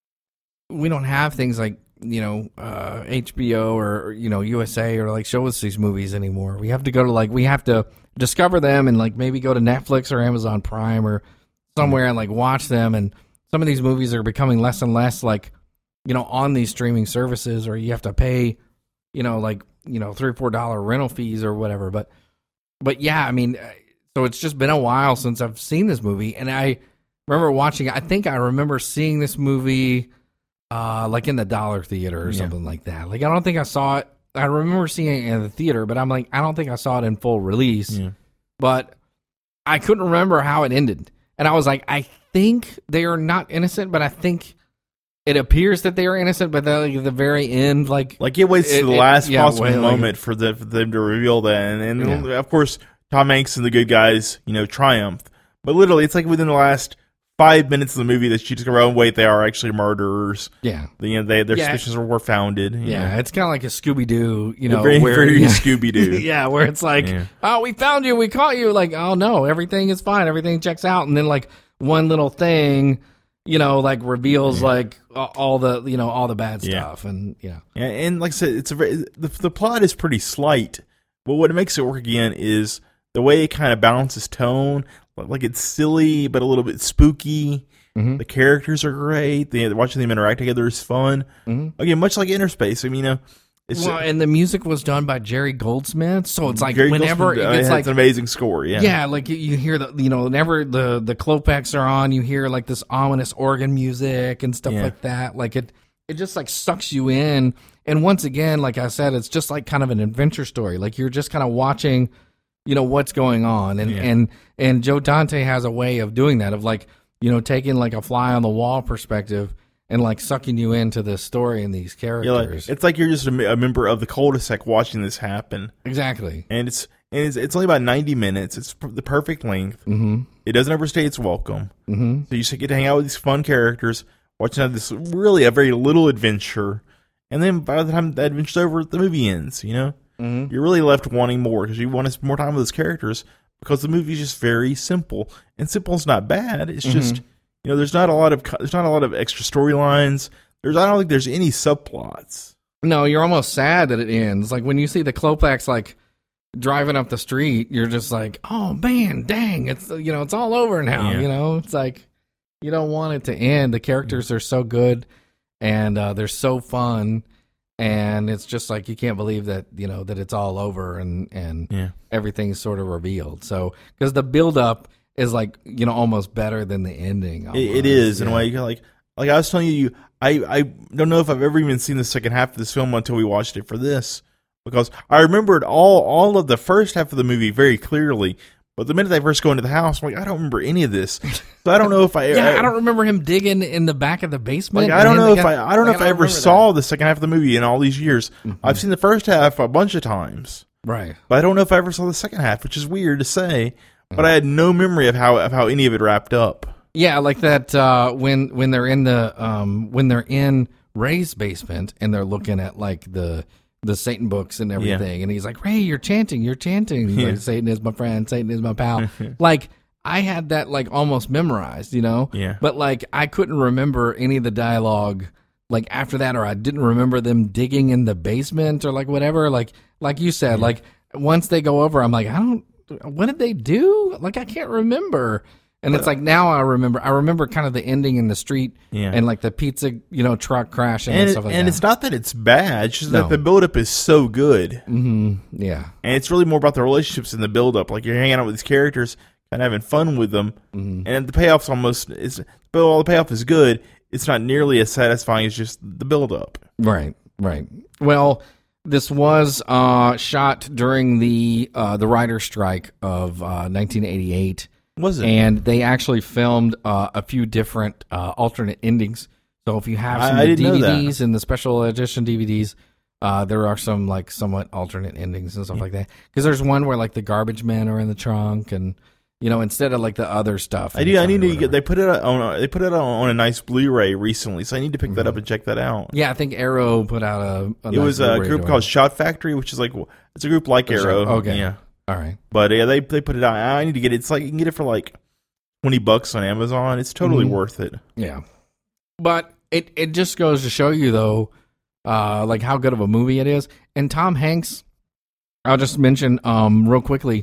we don't have things like, you know, uh, H B O or, you know, U S A or, like, show us these movies anymore. We have to go to, like, we have to discover them and, like, maybe go to Netflix or Amazon Prime or somewhere and, like, watch them. And some of these movies are becoming less and less, like, you know, on these streaming services, or you have to pay, you know, like, you know, three or four dollar rental fees or whatever. But, but yeah, I mean, so it's just been a while since I've seen this movie, and I remember watching. I think I remember seeing this movie, uh, like in the Dollar Theater or Yeah. something like that. Like, I don't think I saw it. I remember seeing it in the theater, but I'm like, I don't think I saw it in full release. yeah. But I couldn't remember how it ended, and I was like, I think they are not innocent, but I think it appears that they are innocent, but then, like, at the very end, like, Like it waits It- to the it- last yeah, possible wait, like- moment for, the, for them to reveal that, and, and Yeah. of course Tom Hanks and the good guys, you know, triumph. But literally, it's like within the last five minutes of the movie that you discover, oh wait, they are actually murderers. yeah, The, you know, they, their Yeah. suspicions were founded. you yeah, know. it's kind of like a Scooby Doo, you know, very, where very yeah, Scooby Doo. yeah, where it's like, Yeah. oh, we found you, we caught you, like, oh no, everything is fine, everything checks out, and then like one little thing, you know, like reveals like a- all the, you know, all the bad Yeah. stuff, and you know, Yeah, and like I said, it's a very, the the plot is pretty slight, well, what makes it work again is the way it kind of balances tone. Like it's silly, but a little bit spooky. Mm-hmm. The characters are great. The, watching them interact together is fun. Mm-hmm. Again, much like Interspace. I mean, you know, it's well, and the music was done by Jerry Goldsmith, so it's like Jerry whenever Goldsmith, it gets uh, like it's an amazing score. Yeah, yeah, like you, you hear the you know whenever the the Klopex are on, you hear like this ominous organ music and stuff yeah. like that. Like it, it just like sucks you in. And once again, like I said, it's just like kind of an adventure story. Like you're just kind of watching, you know, what's going on, and yeah. and and Joe Dante has a way of doing that, of like, you know, taking like a fly on the wall perspective and like sucking you into this story and these characters. Yeah, like, it's like you're just a, a member of the cul-de-sac watching this happen. Exactly. And it's and it's, it's only about ninety minutes. It's the perfect length. Mm-hmm. It doesn't overstay its welcome. Mm-hmm. So you just get to hang out with these fun characters, watching this really a very little adventure, and then by the time the adventure's over, the movie ends. You know, mm-hmm. you're really left wanting more because you want to spend more time with those characters. Because the movie is just very simple, and simple is not bad. It's just mm-hmm. you know, there's not a lot of there's not a lot of extra storylines. There's I don't think there's any subplots. No, you're almost sad that it ends. Like when you see the Klopex like driving up the street, you're just like, oh man, dang, it's you know, it's all over now. Yeah. You know, it's like you don't want it to end. The characters are so good, and uh, they're so fun. And it's just like you can't believe that you know that it's all over and and yeah. everything's sort of revealed. So because the build up is like you know almost better than the ending. It, it is yeah. in a way. You're like like I was telling you, I I don't know if I've ever even seen the second half of this film until we watched it for this, because I remembered all all of the first half of the movie very clearly. But the minute they first go into the house, I'm like, I don't remember any of this. So I don't know if I. yeah, I, I don't remember him digging in the back of the basement. Like, I don't know if I. I don't know like, if I, I ever saw that. the second half of the movie in all these years. Mm-hmm. I've seen the first half a bunch of times, right? But I don't know if I ever saw the second half, which is weird to say. But mm-hmm. I had no memory of how of how any of it wrapped up. Yeah, like that uh, when when they're in the um, when they're in Ray's basement and they're looking at like the. the Satan books and everything. Yeah. And he's like, Ray, you're chanting, you're chanting. Yeah. Like, Satan is my friend, Satan is my pal. Like, I had that, like, almost memorized, you know? Yeah. But, like, I couldn't remember any of the dialogue, like, after that, or I didn't remember them digging in the basement or, like, whatever. Like, like you said, yeah. like, once they go over, I'm like, I don't, what did they do? Like, I can't remember. And it's like now I remember. I remember kind of the ending in the street yeah. and like the pizza, you know, truck crashing and, and stuff like and that. And it's not that it's bad; it's just no. that the buildup is so good. Mm-hmm. Yeah, and it's really more about the relationships in the buildup. Like you're hanging out with these characters, kind of having fun with them, mm-hmm. and the payoff's almost is. But while the payoff is good, it's not nearly as satisfying as just the buildup. Right, right. Well, this was uh, shot during the uh, the writer's strike of uh, nineteen eighty-eight. Was it? And they actually filmed uh, a few different uh, alternate endings. So if you have some I, I of the D V Ds know that. and the special edition D V Ds, uh, there are some like somewhat alternate endings and stuff yeah. like that. Because there's one where like the garbage men are in the trunk, and you know instead of like the other stuff. I do. I need to get. They put it on. They put it on, on a nice Blu-ray recently, so I need to pick mm-hmm. that up and check that out. Yeah, I think Arrow put out a. a it nice was a Blu-ray group called Shot Factory, which is like it's a group like Arrow. Okay. Yeah. All right. But yeah, they they put it out. I need to get it. It's like you can get it for like twenty bucks on Amazon. It's totally mm-hmm. worth it. Yeah. But it, it just goes to show you though, uh, like how good of a movie it is. And Tom Hanks, I'll just mention um real quickly.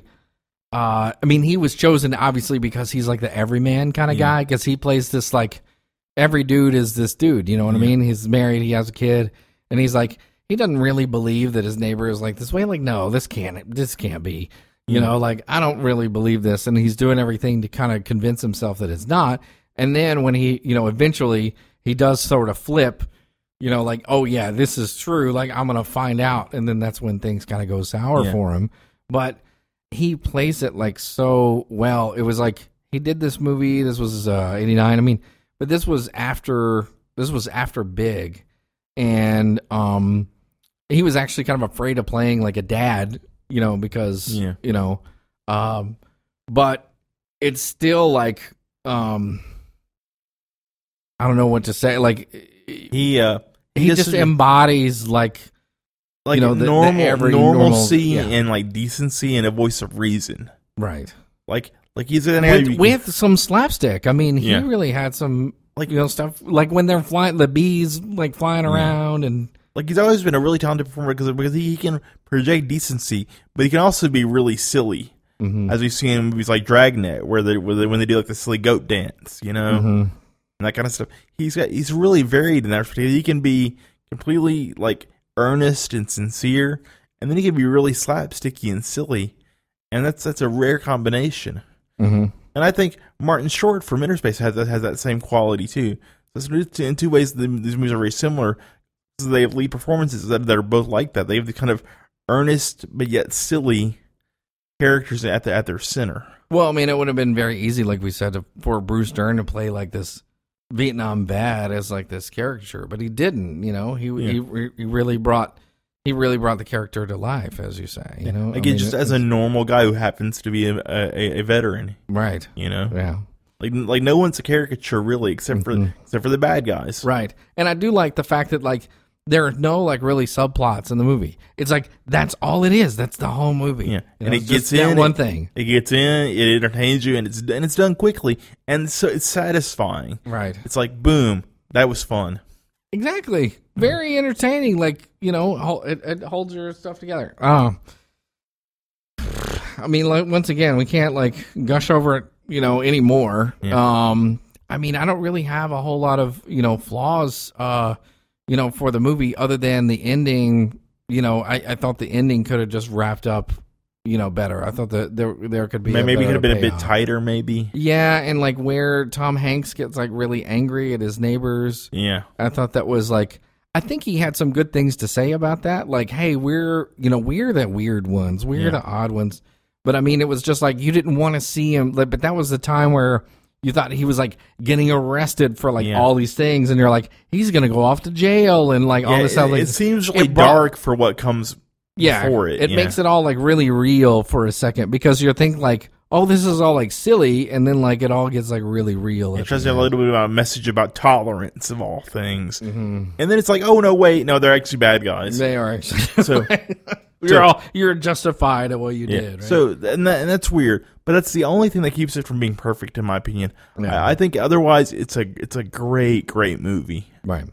Uh, I mean, he was chosen obviously because he's like the everyman kind of yeah. guy, because he plays this like every dude is this dude. You know what yeah. I mean? He's married, he has a kid, and he's like. He doesn't really believe that his neighbor is like this way. Like, no, this can't, this can't be, you know, like, I don't really believe this. And he's doing everything to kind of convince himself that it's not. And then when he, you know, eventually he does sort of flip, you know, like, oh yeah, this is true. Like, I'm going to find out. And then that's when things kind of go sour yeah. for him. But he plays it like so well. It was like, he did this movie. This was uh, eighty-nine. I mean, but this was after, this was after Big. And, um, he was actually kind of afraid of playing like a dad, you know, because, yeah. you know, um, but it's still like, um, I don't know what to say. Like he, uh, he, he just, just embodies like, like, you know, the, normal, the every normalcy normal, yeah. and like decency and a voice of reason. Right. Like, like he's in with, with some slapstick. I mean, he yeah. really had some, like, you know, stuff like when they're flying, the bees like flying around yeah. and, like he's always been a really talented performer because because he, he can project decency, but he can also be really silly. Mm-hmm. As we see in movies like Dragnet, where they, where they when they do like the silly goat dance, you know, mm-hmm. and that kind of stuff. He's got he's really varied in that respect. He can be completely like earnest and sincere, and then he can be really slapsticky and silly, and that's that's a rare combination. Mm-hmm. And I think Martin Short from Inner Space has that has that same quality too. So in two ways, the, these movies are very similar. So they have lead performances that, that are both like that. They have the kind of earnest but yet silly characters at the at their center. Well, I mean, it would have been very easy, like we said, to, for Bruce Dern to play like this Vietnam bad as like this caricature, but he didn't. You know, he yeah. he he really brought he really brought the character to life, as you say. You know, again, I mean, just it, as a normal guy who happens to be a, a, a veteran, right? You know, yeah. Like, like no one's a caricature really, except for mm-hmm. except for the bad guys, right? And I do like the fact that like there are no like really subplots in the movie. It's like that's all it is. That's the whole movie. Yeah, you and know, it gets that in one it, thing. It gets in, it entertains you, and it's and it's done quickly, and so it's satisfying. Right? It's like boom, that was fun. Exactly. Very entertaining. Like you know, it, it holds your stuff together. Um, I mean, like once again, we can't like gush over it. You know, anymore. Yeah. Um, I mean, I don't really have a whole lot of, you know, flaws, uh, you know, for the movie other than the ending. You know, I, I thought the ending could have just wrapped up, you know, better. I thought that there there could be maybe, maybe could have been payoff. a bit tighter, maybe. Yeah, and like where Tom Hanks gets like really angry at his neighbors. Yeah, I thought that was like. I think he had some good things to say about that. Like, hey, we're you know we're the weird ones, we're yeah. the odd ones. But I mean, it was just like you didn't want to see him. But that was the time where you thought he was like getting arrested for like yeah. all these things, and you're like, he's gonna go off to jail and like yeah, all this stuff. Like, it seems really it brought, dark for what comes yeah, before it. It yeah. makes it all like really real for a second because you're thinking like, oh, this is all like silly, and then like it all gets like really real. It tries to have a little bit about a message about tolerance of all things, mm-hmm. and then it's like, oh no, wait, no, they're actually bad guys. They are actually so. So, You're all you're justified at what you yeah. did. Right? So and, that, and that's weird, but that's the only thing that keeps it from being perfect, in my opinion. Yeah. I, I think otherwise, it's a it's a great great movie. Right.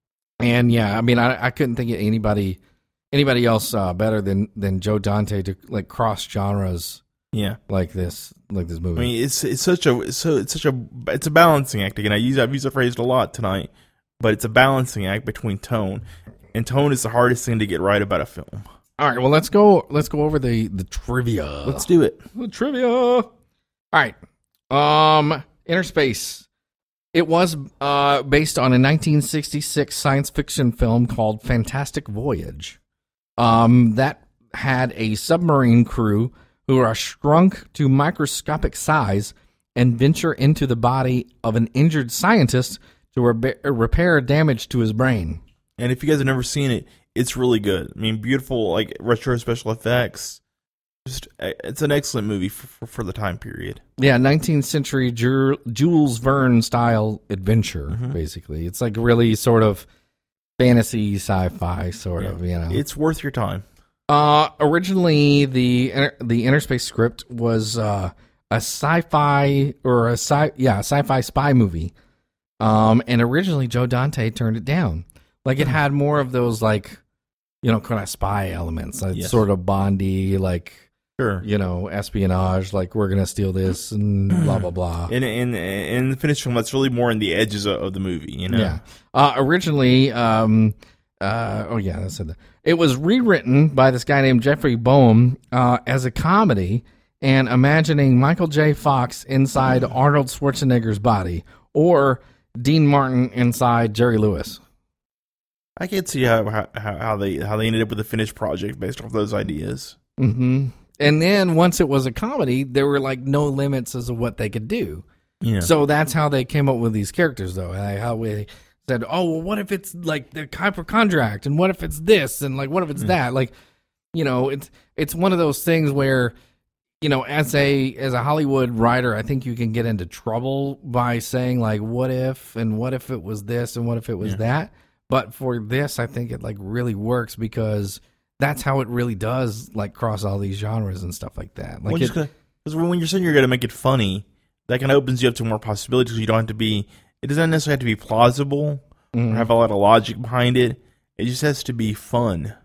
And yeah, I mean, I, I couldn't think of anybody anybody else uh, better than, than Joe Dante to like cross genres. Yeah, like this like this movie. I mean, it's it's such a so it's such a it's a balancing act. Again, I use I've used that phrase a lot tonight, but it's a balancing act between tone, and tone is the hardest thing to get right about a film. All right, well, let's go. Let's go over the, the trivia. Let's do it. The trivia. All right. Um, Inner Space. It was uh, based on a nineteen sixty-six science fiction film called Fantastic Voyage. Um, that had a submarine crew who are shrunk to microscopic size and venture into the body of an injured scientist to re- repair damage to his brain. And if you guys have never seen it, it's really good. I mean, beautiful, like retro special effects. Just, it's an excellent movie for, for, for the time period. Yeah, nineteenth century Ju- Jules Verne style adventure. Mm-hmm. Basically, it's like really sort of fantasy, sci-fi, sort yeah. of. You know, it's worth your time. Uh, originally, the the Inner Space script was uh, a sci-fi or a sci yeah sci-fi spy movie. Um, and originally Joe Dante turned it down. Like it had more of those like. You know, kind of spy elements, like yes. sort of Bondy, like, sure. you know, espionage, like we're going to steal this and blah, blah, blah. In, in, in the finished film, that's really more in the edges of, of the movie, you know? Yeah. Uh, originally, um, uh, oh, yeah, I said that. It was rewritten by this guy named Jeffrey Boehm uh, as a comedy and imagining Michael J. Fox inside Arnold Schwarzenegger's body or Dean Martin inside Jerry Lewis. I can't see how, how how they how they ended up with a finished project based off those ideas. Mm-hmm. And then once it was a comedy, there were like no limits as to what they could do. Yeah. So that's how they came up with these characters, though. Like how we said, "Oh, well, what if it's like the hypochondriac, and what if it's this, and like what if it's mm. that?" Like, you know, it's it's one of those things where, you know, as a as a Hollywood writer, I think you can get into trouble by saying like, "What if?" and "What if it was this?" and "What if it was yeah. that?" But for this, I think it like really works because that's how it really does like cross all these genres and stuff like that. Like, because well, when you're saying you're going to make it funny, that kind of opens you up to more possibilities. You don't have to be. It doesn't necessarily have to be plausible mm. or have a lot of logic behind it. It just has to be fun.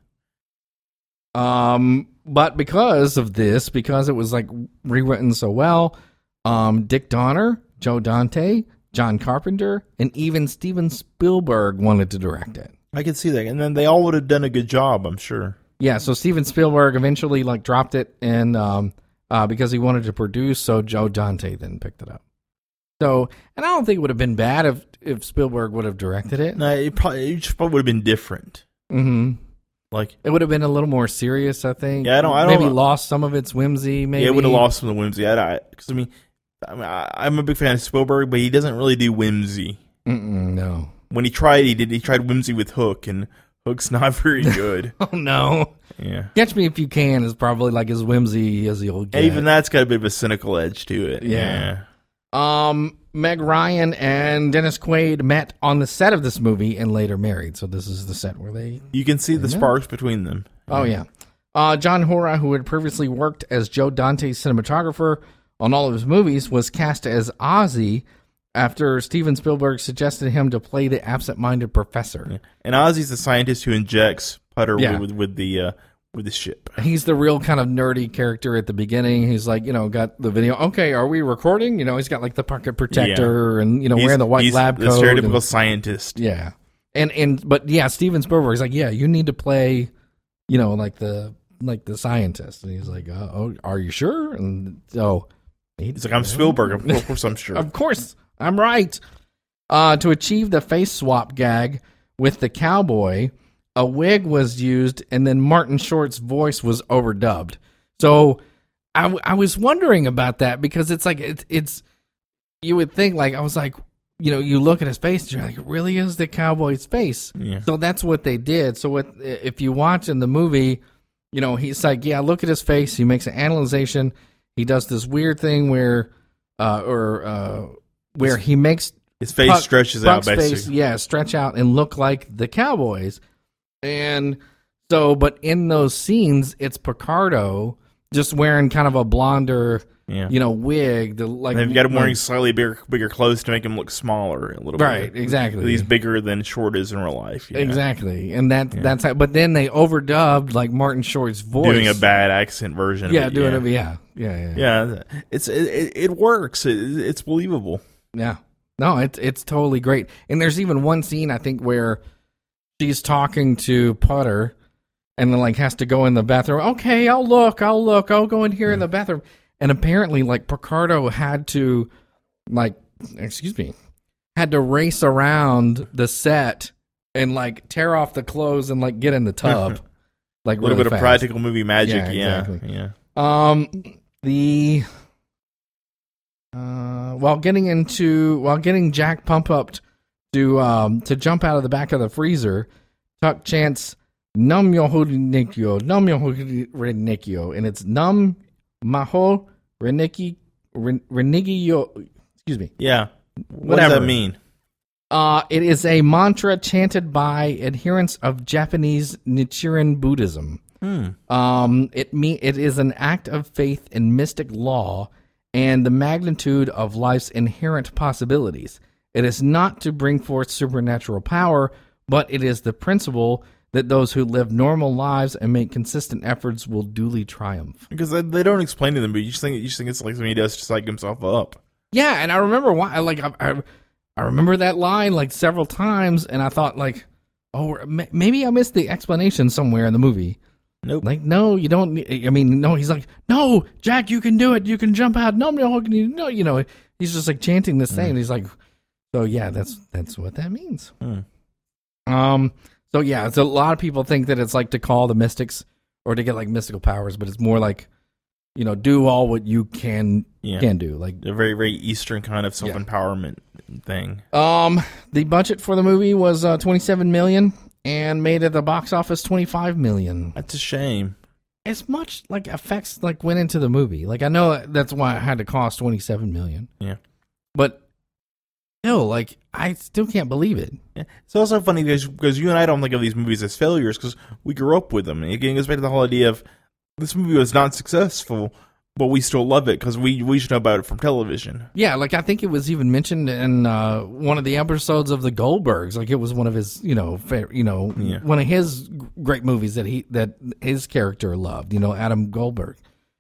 Um, but because of this, because it was like rewritten so well, um, Dick Donner, Joe Dante, John Carpenter, and even Steven Spielberg wanted to direct it. I could see that, and then they all would have done a good job, I'm sure. Yeah, so Steven Spielberg eventually like dropped it, and um, uh, because he wanted to produce, so Joe Dante then picked it up. So, and I don't think it would have been bad if if Spielberg would have directed it. No, it probably, it just probably would have been different. Mm-hmm. Like it would have been a little more serious, I think. Yeah, I don't. I don't maybe lost some of its whimsy. Maybe yeah, it would have lost some of the whimsy. I, because I mean, I mean I, I'm a big fan of Spielberg, but he doesn't really do whimsy. Mm-mm, no. When he tried, he did. He tried whimsy with Hook, and Hook's not very good. Oh no. Yeah. Catch Me If You Can is probably like as whimsy as you'll get. And even that's got a bit of a cynical edge to it. Yeah. yeah. Um, Meg Ryan and Dennis Quaid met on the set of this movie and later married. So this is the set where they... You can see the sparks between them. Oh, yeah. Uh, John Hora, who had previously worked as Joe Dante's cinematographer on all of his movies, was cast as Ozzy after Steven Spielberg suggested him to play the absent-minded professor. Yeah. And Ozzy's the scientist who injects Putter Yeah. with, with the... Uh, with the ship. He's the real kind of nerdy character at the beginning. He's like, you know, got the video. Okay, are we recording? You know, he's got like the pocket protector yeah. and, you know, he's, wearing the white he's lab the coat. The stereotypical and, scientist. Yeah. And, and, but yeah, Steven Spielberg's like, yeah, you need to play, you know, like the, like the scientist. And he's like, uh, oh, are you sure? And so he's like, I'm Spielberg. Of course I'm sure. Of course. I'm right. Uh, to achieve the face swap gag with the cowboy, a wig was used, and then Martin Short's voice was overdubbed. So I, w- I was wondering about that because it's like, it, it's, you would think, like, I was like, you know, you look at his face, and you're like, it really is the cowboy's face. Yeah. So that's what they did. So what, if you watch in the movie, you know, he's like, yeah, look at his face. He makes an analyzation. He does this weird thing where, uh, or, uh, where he makes his face Puck, stretches Puck's out, basically. Face, yeah, stretch out and look like the cowboys. And so, but in those scenes, it's Picardo just wearing kind of a blonder, yeah. you know, wig. The, like and they've got him wearing like, slightly bigger, bigger clothes to make him look smaller a little right, bit. Right, exactly. He's bigger than Short is in real life. Yeah. Exactly. And that yeah. that's how, but then they overdubbed like Martin Short's voice. Doing a bad accent version yeah, of it. Doing yeah, doing it, yeah. Yeah, yeah. Yeah, it's, it, it works. It, it's believable. Yeah. No, it's, it's totally great. And there's even one scene, I think, where she's talking to Putter and then like has to go in the bathroom. Okay, I'll look, I'll look, I'll go in here in the bathroom. And apparently, like Picardo had to, like, excuse me, had to race around the set and like tear off the clothes and like get in the tub, like a little really bit of fast. practical movie magic. Yeah, Yeah, exactly. yeah. Um, the uh, while getting into while getting Jack Pump Up to um to jump out of the back of the freezer, Tuck chants "Num yoho renikio, num yoho renikio," and it's "Num maho reniki renigio." Excuse me. Yeah. What Whatever. does that mean? Uh, it is a mantra chanted by adherents of Japanese Nichiren Buddhism. Hmm. Um, it me it is an act of faith in mystic law and the magnitude of life's inherent possibilities. It is not to bring forth supernatural power, but it is the principle that those who live normal lives and make consistent efforts will duly triumph. Because they, they don't explain to them, but you just think you just think it's like something he does to psych himself up. Yeah, and I remember why. Like I, I, I remember that line like several times, and I thought like, oh, maybe I missed the explanation somewhere in the movie. Nope. Like, no, you don't. I mean, no. He's like, no, Jack, you can do it. You can jump out. No, no, no. You know, he's just like chanting this thing. Mm. And he's like, so yeah, that's that's what that means. Mm. Um. So yeah, so a lot of people think that it's like to call the mystics or to get like mystical powers, but it's more like, you know, do all what you can Yeah. can do. Like A very, very Eastern kind of self empowerment thing. Um, the budget for the movie was uh, twenty-seven million dollars and made at the box office twenty-five million dollars. That's a shame. As much like effects like went into the movie. Like I know that's why it had to cost twenty-seven million dollars. Yeah. But still, like I still can't believe it. Yeah. It's also funny because, because you and I don't think of these movies as failures because we grew up with them. And again, it goes back to the whole idea of this movie was not successful, but we still love it because we we should know about it from television. Yeah, like I think it was even mentioned in uh, one of the episodes of the Goldbergs. Like it was one of his, you know, fa- you know, Yeah. one of his great movies that he that his character loved. You know, Adam Goldberg,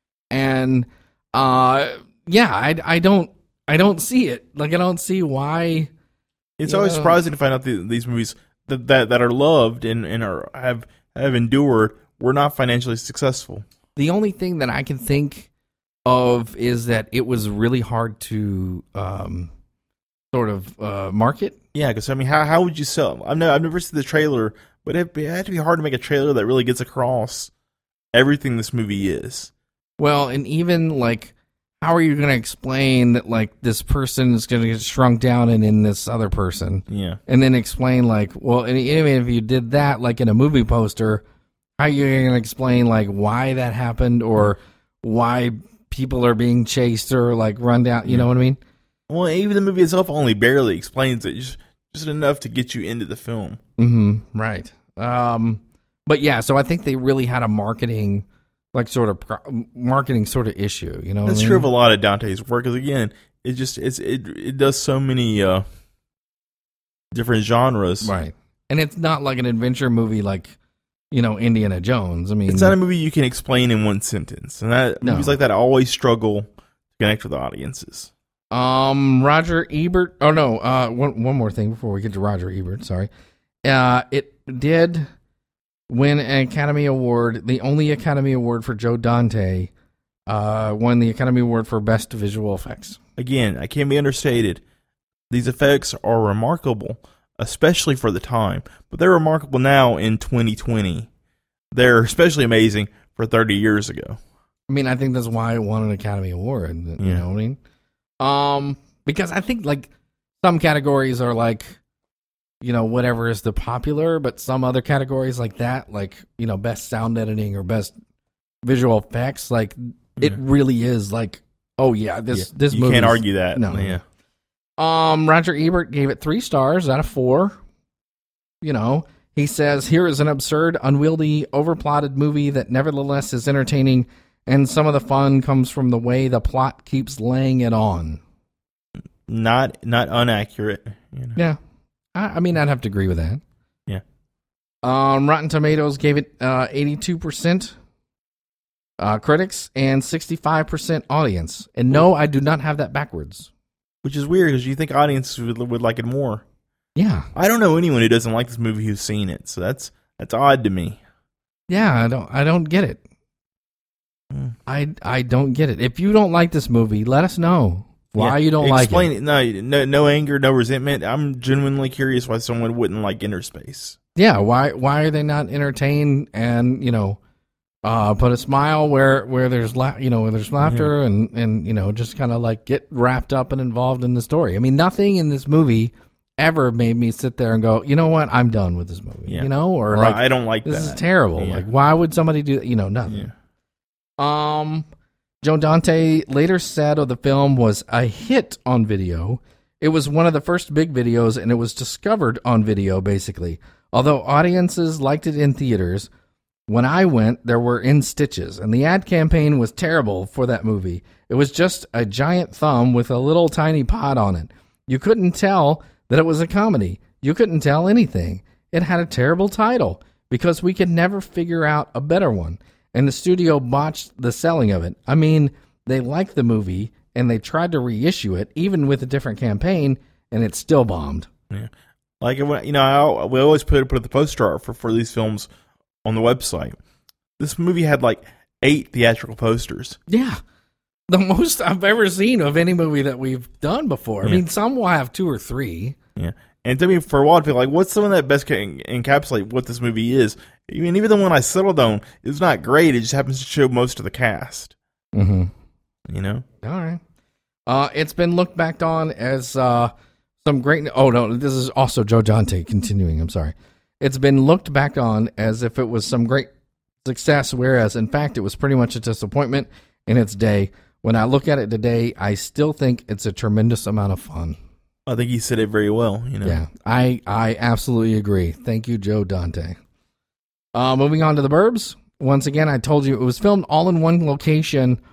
and uh, yeah, I, I don't I don't see it. Like I don't see why. It's You always know. surprising to find out the, these movies that, that that are loved and and are have have endured were not financially successful. The only thing that I can think of is that it was really hard to um, sort of uh, market. Yeah, because I mean, how how would you sell? I've never I've never seen the trailer, but it, it had to be hard to make a trailer that really gets across everything this movie is. Well, and even like, how are you going to explain that like this person is going to get shrunk down and in this other person, Yeah, and then explain like, well, and even if you did that like in a movie poster, how are you going to explain like why that happened or why people are being chased or like run down? You know what I mean? well, even the movie itself only barely explains it, just just enough to get you into the film. Mm-hmm. Right. Um, but yeah, so I think they really had a marketing, like sort of pro- marketing sort of issue. You know, what That's I mean? true of a lot of Dante's work. Because again, it just it's it it does so many uh, different genres. Right. And it's not like an adventure movie like, you know, Indiana Jones. I mean, It's not a movie you can explain in one sentence, and that No. movies like that always struggle to connect with audiences. um, Roger Ebert. Oh no, uh, one one more thing before we get to Roger Ebert. Sorry, uh, it did win an Academy Award, the only Academy Award for Joe Dante. Uh, won the Academy Award for Best Visual Effects. Again, I can't be understated. These effects are remarkable, especially for the time, but they're remarkable now in twenty twenty. They're especially amazing for thirty years ago. I mean, I think that's why it won an Academy Award. You Yeah. know what I mean? Um, because I think like some categories are like, you know, whatever is the popular, but some other categories like that, like, you know, best sound editing or best visual effects, like it Yeah. really is like, oh yeah, this Yeah, this you movie can't argue that. No. Yeah. Um, Roger Ebert gave it three stars out of four. You know, he says, here is an absurd, unwieldy, overplotted movie that nevertheless is entertaining, and some of the fun comes from the way the plot keeps laying it on. Not not inaccurate. You know? Yeah. I, I mean, I'd have to agree with that. Yeah. Um, Rotten Tomatoes gave it uh, eighty-two percent uh, critics and sixty-five percent audience. And no, I do not have that backwards. Which is weird because you think audiences would, would like it more. Yeah. I don't know anyone who doesn't like this movie who's seen it, so that's that's odd to me. Yeah, I don't I don't get it. Mm. I I don't get it. If you don't like this movie, let us know why Yeah, you don't like explain it. it. No, no, no anger, no resentment. I'm genuinely curious why someone wouldn't like Inner Space. Yeah, why why are they not entertained and, you know, uh, put a smile where where there's la- you know, where there's laughter and and you know, just kind of like get wrapped up and involved in the story. I mean, nothing in this movie ever made me sit there and go, "You know what? I'm done with this movie." Yeah. You know, or, Or like I don't like this that. is terrible. Yeah. Like why would somebody do that? You know, nothing. Yeah. Um, Joe Dante later said of the film was a hit on video. It was one of the first big videos, and it was discovered on video, basically. Although audiences liked it in theaters, when I went, there were in stitches, and the ad campaign was terrible for that movie. It was just a giant thumb with a little tiny pod on it. You couldn't tell that it was a comedy. You couldn't tell anything. It had a terrible title because we could never figure out a better one. And the studio botched the selling of it. I mean, they liked the movie, and they tried to reissue it, even with a different campaign, and it still bombed. Yeah. Like, you know, I, we always put put the poster art for, for these films on the website. This movie had like eight theatrical posters. Yeah. The most I've ever seen of any movie that we've done before. I Yeah. mean, some will have two or three. Yeah. And to me, for a while, to be like, what's the one that best can encapsulate what this movie is? I mean, even the one I settled on is not great. It just happens to show most of the cast. Mm-hmm. You know? All right. Uh, it's been looked back on as uh, some great... Oh, no, this is also Joe Dante continuing. I'm sorry. It's been looked back on as if it was some great success, whereas, in fact, it was pretty much a disappointment in its day. When I look at it today, I still think it's a tremendous amount of fun. I think he said it very well. You know? Yeah, I, I absolutely agree. Thank you, Joe Dante. Uh, moving on to The Burbs. Once again, I told you it was filmed all in one location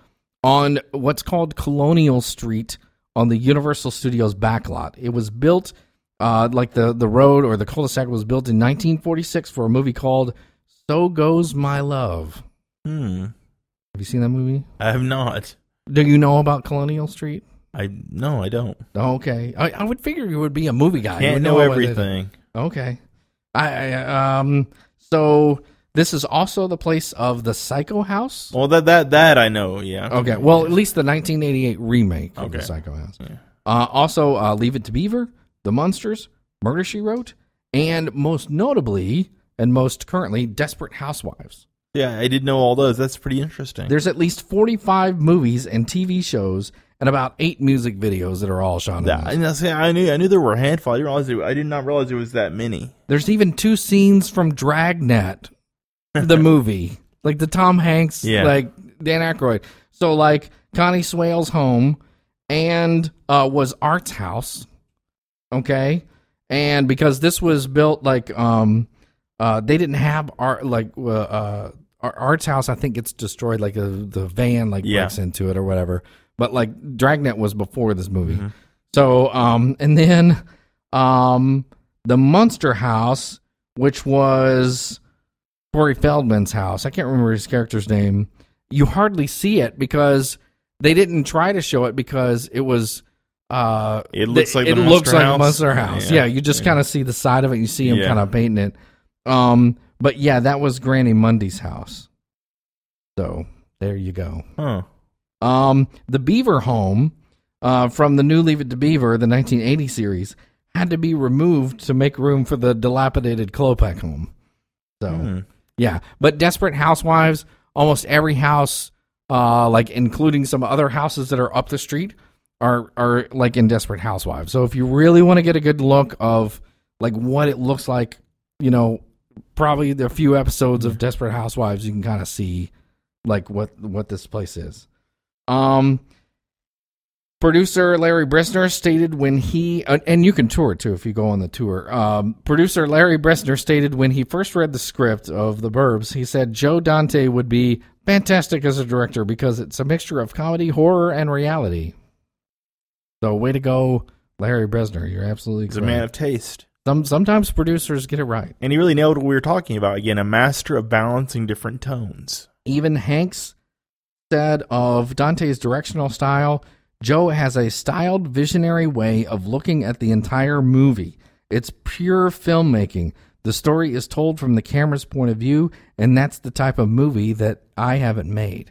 on what's called Colonial Street on the Universal Studios backlot. It was built, uh, like the, the road or the cul-de-sac was built in nineteen forty-six for a movie called So Goes My Love. Hmm. Have you seen that movie? I have not. Do you know about Colonial Street? I no, I don't. Okay. I, I would figure you would be a movie guy. You Can't would know what it- everything. Okay. I, I um so this is also the place of the Psycho House. Well, that that that I know. Yeah. Okay. Well, at least the nineteen eighty-eight remake of Okay. the Psycho House. Yeah. Uh, also, uh, Leave It to Beaver, The Munsters, Murder, She Wrote, and most notably and most currently, Desperate Housewives. Yeah, I did know all those. That's pretty interesting. There's at least forty-five movies and T V shows and about eight music videos that are all shot in That, this. and I say I knew I knew there were a handful. I didn't realize it, I did not realize there was that many. There's even two scenes from Dragnet, the movie, like the Tom Hanks, Yeah. like Dan Aykroyd. So like Connie Swale's home and uh, was Art's house, okay, and because this was built like um, uh, they didn't have art like uh, uh, Art's house. I think gets destroyed, like a, the van like Yeah. breaks into it or whatever. But like Dragnet was before this movie. Mm-hmm. So um, and then um, the Munster house, which was Corey Feldman's house. I can't remember his character's name. You hardly see it because they didn't try to show it because it was. Uh, It looks like it the looks Munster like house. Munster house. Yeah. Yeah, you just Yeah. kind of see the side of it. You see him Yeah. kind of painting it. Um, but yeah, that was Granny Mundy's house. So there you go. Huh. Um, the Beaver home uh, from the new Leave It to Beaver, the nineteen eighty series, had to be removed to make room for the dilapidated Klopek home. So, Hmm. yeah. But Desperate Housewives, almost every house, uh, like including some other houses that are up the street, are are like in Desperate Housewives. So if you really want to get a good look of like what it looks like, you know, probably the few episodes of Desperate Housewives, you can kind of see like what what this place is. Um, producer Larry Bresner stated when he, uh, and you can tour it too if you go on the tour. Um, producer Larry Bresner stated when he first read the script of The Burbs, he said Joe Dante would be fantastic as a director because it's a mixture of comedy, horror, and reality. So way to go, Larry Bresner. You're absolutely He's a correct. man of taste. Some, sometimes producers get it right. And he really nailed what we were talking about. Again, a master of balancing different tones. Even Hanks said of Dante's directional style, Joe has a styled, visionary way of looking at the entire movie. It's pure filmmaking. The story is told from the camera's point of view, and that's the type of movie that I haven't made.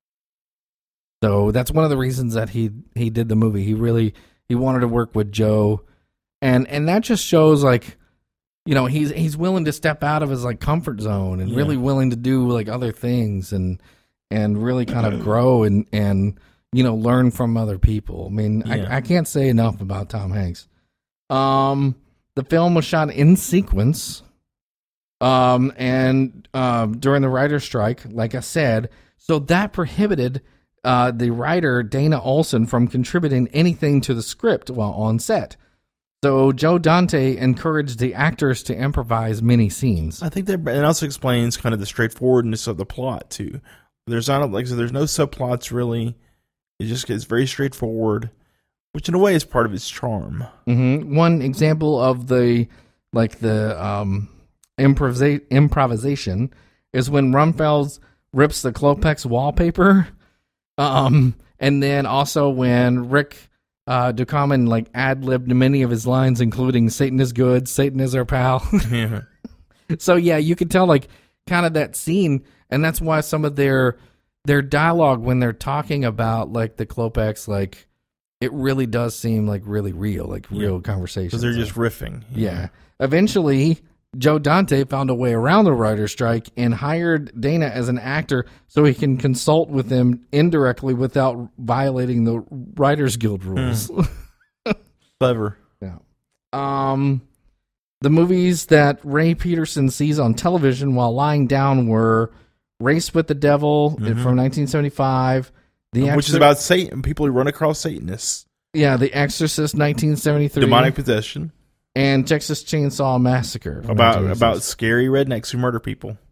So that's one of the reasons that he he did the movie. He really he wanted to work with Joe, and and that just shows like, you know, he's he's willing to step out of his like comfort zone and Yeah. really willing to do like other things and and really kind of grow and and you know learn from other people. I mean, Yeah. I, I can't say enough about Tom Hanks. Um, the film was shot in sequence, um, and um, during the writer's strike, like I said, so that prohibited uh, the writer Dana Olson from contributing anything to the script while on set. So Joe Dante encouraged the actors to improvise many scenes. I think that and also explains kind of the straightforwardness of the plot too. There's not like so there's no subplots really. It just gets very straightforward, which in a way is part of its charm. Mm-hmm. One example of the like the um, improvisa- improvisation is when Rumfeld rips the Klopek's wallpaper, um, and then also when Rick uh, Ducommun like ad-libbed many of his lines, including "Satan is good, Satan is our pal." Yeah. So yeah, you can tell like kind of that scene, and that's why some of their their dialogue when they're talking about like the Klopeks, like it really does seem like really real, like real Yeah. conversations. Because they're just riffing. yeah. Eventually, Joe Dante found a way around the writer's strike and hired Dana as an actor so he can consult with him indirectly without violating the Writers Guild rules. Clever. Yeah. Um, the movies that Ray Peterson sees on television while lying down were Race with the Devil Mhm. from nineteen seventy-five, The Which is Exor- about Satan, people who run across Satanists. yeah, The Exorcist nineteen seventy-three, Demonic possession. and Texas Chainsaw Massacre from About nineteen eighty-six. about scary rednecks who murder people.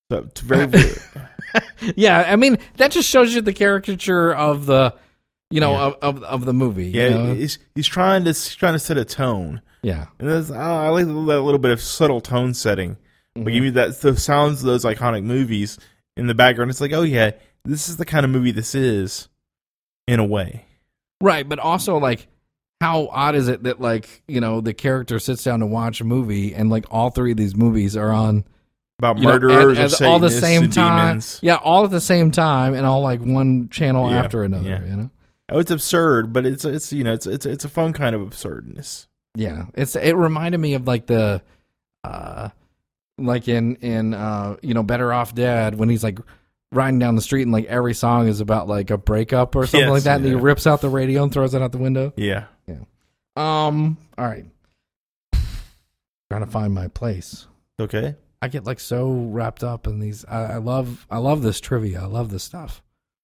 So it's very, very Yeah, I mean that just shows you the caricature of the, you know, Yeah. of, of of the movie. yeah. you know? He's he's trying to he's trying to set a tone, yeah, and that's, I, I like that little bit of subtle tone setting. Like give you that the sounds of those iconic movies in the background. It's like, oh yeah, this is the kind of movie this is, in a way. right. But also, like, how odd is it that, like, you know, the character sits down to watch a movie, and like all three of these movies are on. About You know, murderers, at- of at all the Satanists same and time. demons. Yeah, all at the same time, and all like one channel Yeah, after another. yeah. You know. Oh, it's absurd, but it's it's you know it's it's it's a fun kind of absurdness. Yeah, it's it reminded me of like the, uh, like in in uh you know Better Off Dead when he's like riding down the street and like every song is about like a breakup or something Yes, like that, and he yeah. rips out the radio and throws it out the window. Yeah. Um. All right. Trying to find my place. Okay. I get like so wrapped up in these. I, I love. I love this trivia. I love this stuff.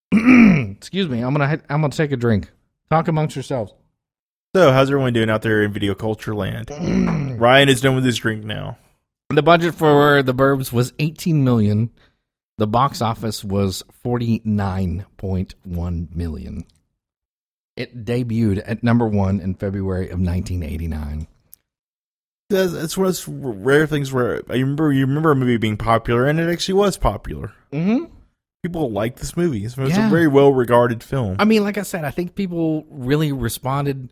Excuse me. I'm gonna. I'm gonna take a drink. Talk amongst yourselves. So, how's everyone doing out there in video culture land? Ryan is done with his drink now. The budget for The Burbs was eighteen million. The box office was forty-nine point one million. It debuted at number one in February of nineteen eighty-nine. That's, that's one of those rare things where I remember you remember a movie being popular, and it actually was popular. Mm-hmm. People like this movie. It's, it's Yeah. a very well regarded film. I mean, like I said, I think people really responded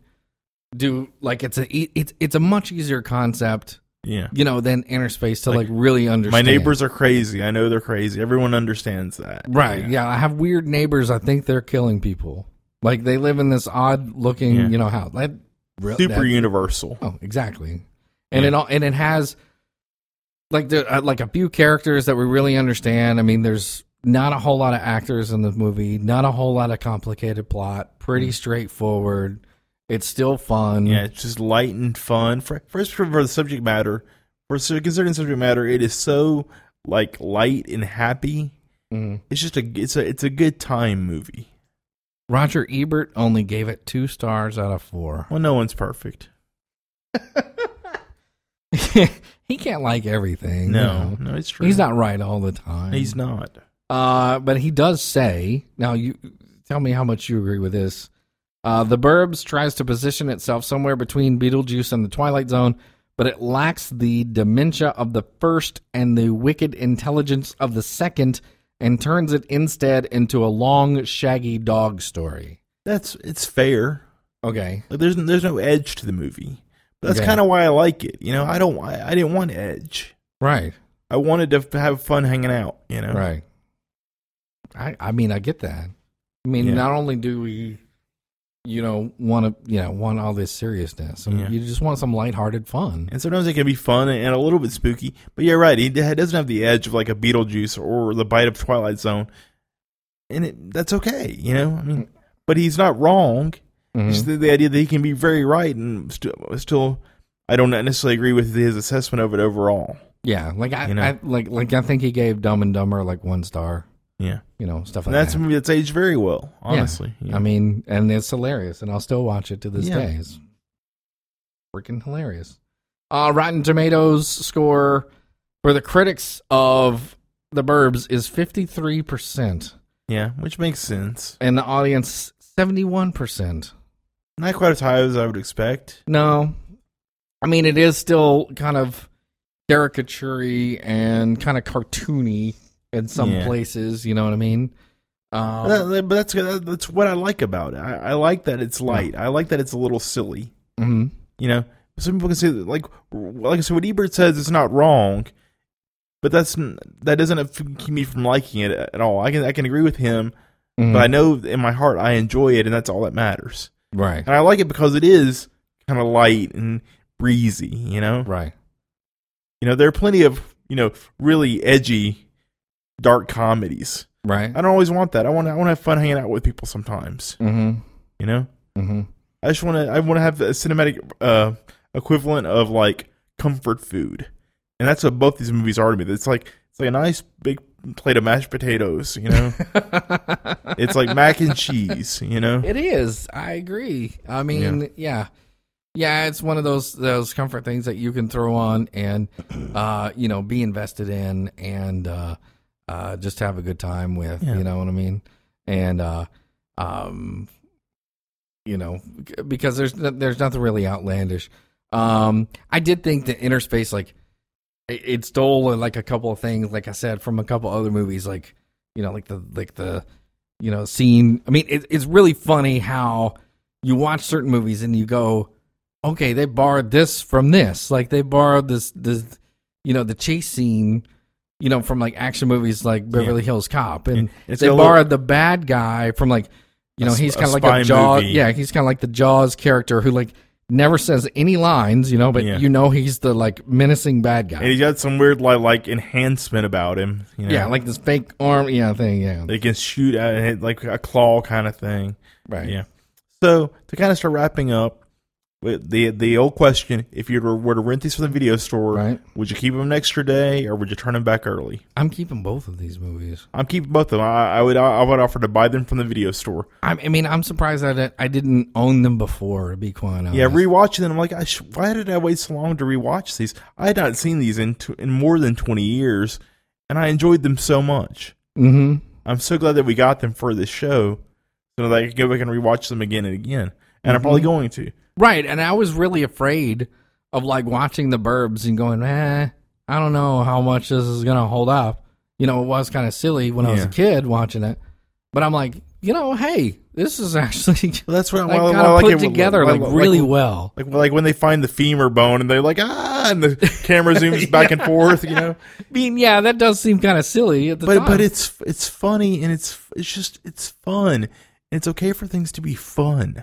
to like it's a it's it's a much easier concept, Yeah. you know, than Inner Space to like, Like, really My understand. neighbors are crazy. I know they're crazy. Everyone understands that. right? Yeah. I have weird neighbors. I think they're killing people. Like they live in this odd looking, Yeah. you know, house. That, re- Super that- universal. Oh, exactly. And Yeah. it all and it has like the uh, like a few characters that we really understand. I mean, there's not a whole lot of actors in the movie, not a whole lot of complicated plot, pretty straightforward. It's still fun. Yeah, it's just light and fun. For, first, for, for the subject matter, for so considering subject matter, it is so like light and happy. Mhm. It's just a it's a it's a good time movie. Roger Ebert only gave it two stars out of four. Well, no one's perfect. He can't like everything. No, you know. no, it's true. He's not right all the time. He's not. Uh, but he does say, now you tell me how much you agree with this. Uh, the Burbs tries to position itself somewhere between Beetlejuice and the Twilight Zone, but it lacks the dementia of the first and the wicked intelligence of the second, and turns it instead into a long, shaggy dog story. That's it's fair. Okay. Like, there's there's no edge to the movie. But that's Okay. kind of why I like it. You know, I don't I, I didn't want edge. Right. I wanted to have fun hanging out. You know, Right. I I mean, I get that. I mean, Yeah. not only do we, you know, want to, you know, want all this seriousness, I mean, Yeah. you just want some lighthearted fun. And sometimes it can be fun and a little bit spooky. But you're right. It doesn't have the edge of like a Beetlejuice or the bite of Twilight Zone. And it, that's okay, you know? I mean, but he's not wrong. Mhm. It's the, the idea that he can be very right and still, still, I don't necessarily agree with his assessment of it overall. Yeah, like I, You know? I like like I think he gave Dumb and Dumber like one star. Yeah. You know, stuff And like that's a that. movie that's aged very well, Yeah. honestly. Yeah. I mean, and it's hilarious, and I'll still watch it to this Yeah. day. It's freaking hilarious. Uh, Rotten Tomatoes score for the critics of The Burbs is fifty-three percent, yeah, which makes sense. and the audience seventy-one percent. Not quite as high as I would expect. No, I mean it is still kind of caricature-y and kind of cartoony in some Yeah. places. You know what I mean? Um, But, that- but that's that's what I like about it. I, I like that it's light. I like that it's a little silly. mhm. You know, some people can say that, like, like I said, what Ebert says is not wrong, but that's that doesn't keep me from liking it at all. I can I can agree with him, Mhm. but I know in my heart I enjoy it, and that's all that matters. Right, And I like it because it is kind of light and breezy. You know, right. you know, there are plenty of you know really edgy, dark comedies. Right. I don't always want that. I want I want to have fun hanging out with people sometimes. Mm-hmm. You know. Mm-hmm. I just want to. I want to have the cinematic uh, equivalent of like comfort food, and that's what both these movies are to me. It's like it's like a nice big plate of mashed potatoes. You know, it's like mac and cheese. You know, It is. I agree. I mean, yeah. yeah, It's one of those those comfort things that you can throw on and, uh, you know, be invested in and, uh, uh, just have a good time with. Yeah. You know what I mean? And uh, um, you know, because there's there's nothing really outlandish. Um, I did think that Inner Space, like, it, it stole like a couple of things, like I said, from a couple other movies, like you know, like the like the you know scene. I mean, it, it's really funny how you watch certain movies and you go, okay, they borrowed this from this, like they borrowed this this you know the chase scene. You know, from like action movies like Beverly yeah. Hills Cop, and it's they borrowed little, the bad guy from like, you know, a, he's kind of like spy a Jaws. movie. Yeah, he's kind of like the Jaws character who like never says any lines, you know, but yeah. you know he's the like menacing bad guy. And he's got some weird like like enhancement about him. You know? Yeah, like this fake arm, yeah, thing. Yeah, they can shoot at it like a claw kind of thing. Right. Yeah. So to kind of start wrapping up. The the old question: if you were to rent these from the video store, right. would you keep them an extra day or would you turn them back early? I'm keeping both of these movies. I'm keeping both of them. I, I would I would offer to buy them from the video store. I, I mean, I'm surprised that I didn't own them before. To be quite honest, yeah, rewatching them, I'm like, I sh- why did I wait so long to rewatch these? I had not seen these in t- in more than twenty years, and I enjoyed them so much. Mm-hmm. I'm so glad that we got them for this show, so that I can go back and rewatch them again and again. And mm-hmm. I'm probably going to. Right, and I was really afraid of like watching The Burbs and going, eh, I don't know how much this is gonna hold up. You know, it was kind of silly when I was yeah. a kid watching it, but I'm like, you know, hey, this is actually well, that's what like, well, kind of like put it, together like, like, like, really like, well. Like like when they find the femur bone and they're like ah, and the camera zooms yeah. back and forth. You know, I mean, yeah, that does seem kind of silly at the but time. but it's it's funny and it's it's just it's fun. And it's okay for things to be fun.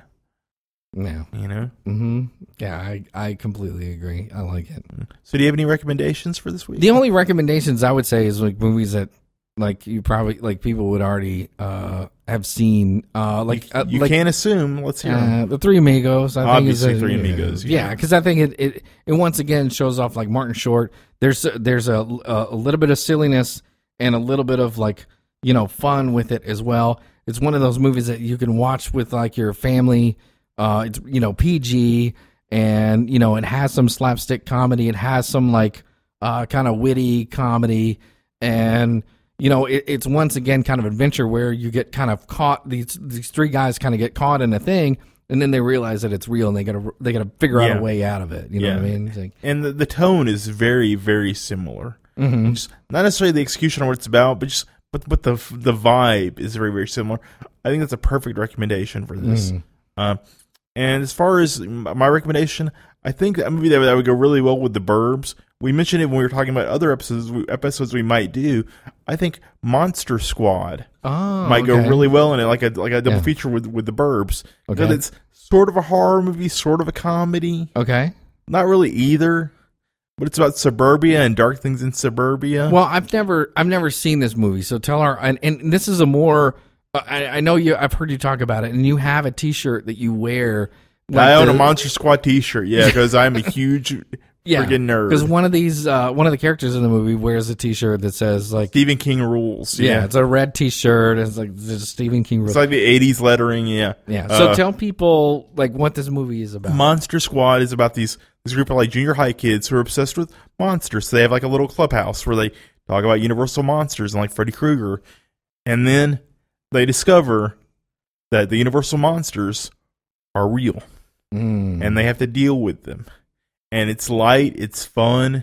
Yeah, you know. Mm-hmm. Yeah, I I completely agree. I like it. So, do you have any recommendations for this week? The only recommendations I would say is like movies that like you probably like people would already uh, have seen. Uh, like you, you uh, like, can't assume. Let's hear uh, the Three Amigos. I Obviously, think is a, Three Amigos. Yeah, because yeah, I think it, it it once again shows off like Martin Short. There's there's a a little bit of silliness and a little bit of like you know fun with it as well. It's one of those movies that you can watch with like your family. Uh, it's you know P G and you know it has some slapstick comedy. It has some like uh, kind of witty comedy, and you know it, it's once again kind of adventure where you get kind of caught. These these three guys kind of get caught in a thing, and then they realize that it's real, and they gotta they gotta figure out yeah. a way out of it. You know yeah. what I mean? It's like, and the, the tone is very very similar. mm-hmm. Just, not necessarily the execution on what it's about, but just but but the the vibe is very very similar. I think that's a perfect recommendation for this. Mm. Uh, And as far as my recommendation, I think that movie that would, that would go really well with The Burbs. We mentioned it when we were talking about other episodes episodes we might do. I think Monster Squad oh, might okay. go really well in it, like a like a double yeah. feature with with The Burbs. Okay. Because it's sort of a horror movie, sort of a comedy. Okay. Not really either, but it's about suburbia and dark things in suburbia. Well, I've never I've never seen this movie, so tell our and, and this is a more. I, I know you. I've heard you talk about it, and you have a T-shirt that you wear. Like I own the, a Monster Squad T-shirt, yeah, because I'm a huge yeah, freaking nerd. Because one of these, uh, one of the characters in the movie wears a T-shirt that says like Stephen King rules. Yeah, yeah. it's a red T-shirt. It's like the Stephen King rules. It's like the eighties lettering, yeah. Yeah. So uh, tell people like what this movie is about. Monster Squad is about these this group of like junior high kids who are obsessed with monsters. So they have like a little clubhouse where they talk about Universal monsters and like Freddy Krueger, and then they discover that the Universal monsters are real, mm. and they have to deal with them. And it's light, it's fun,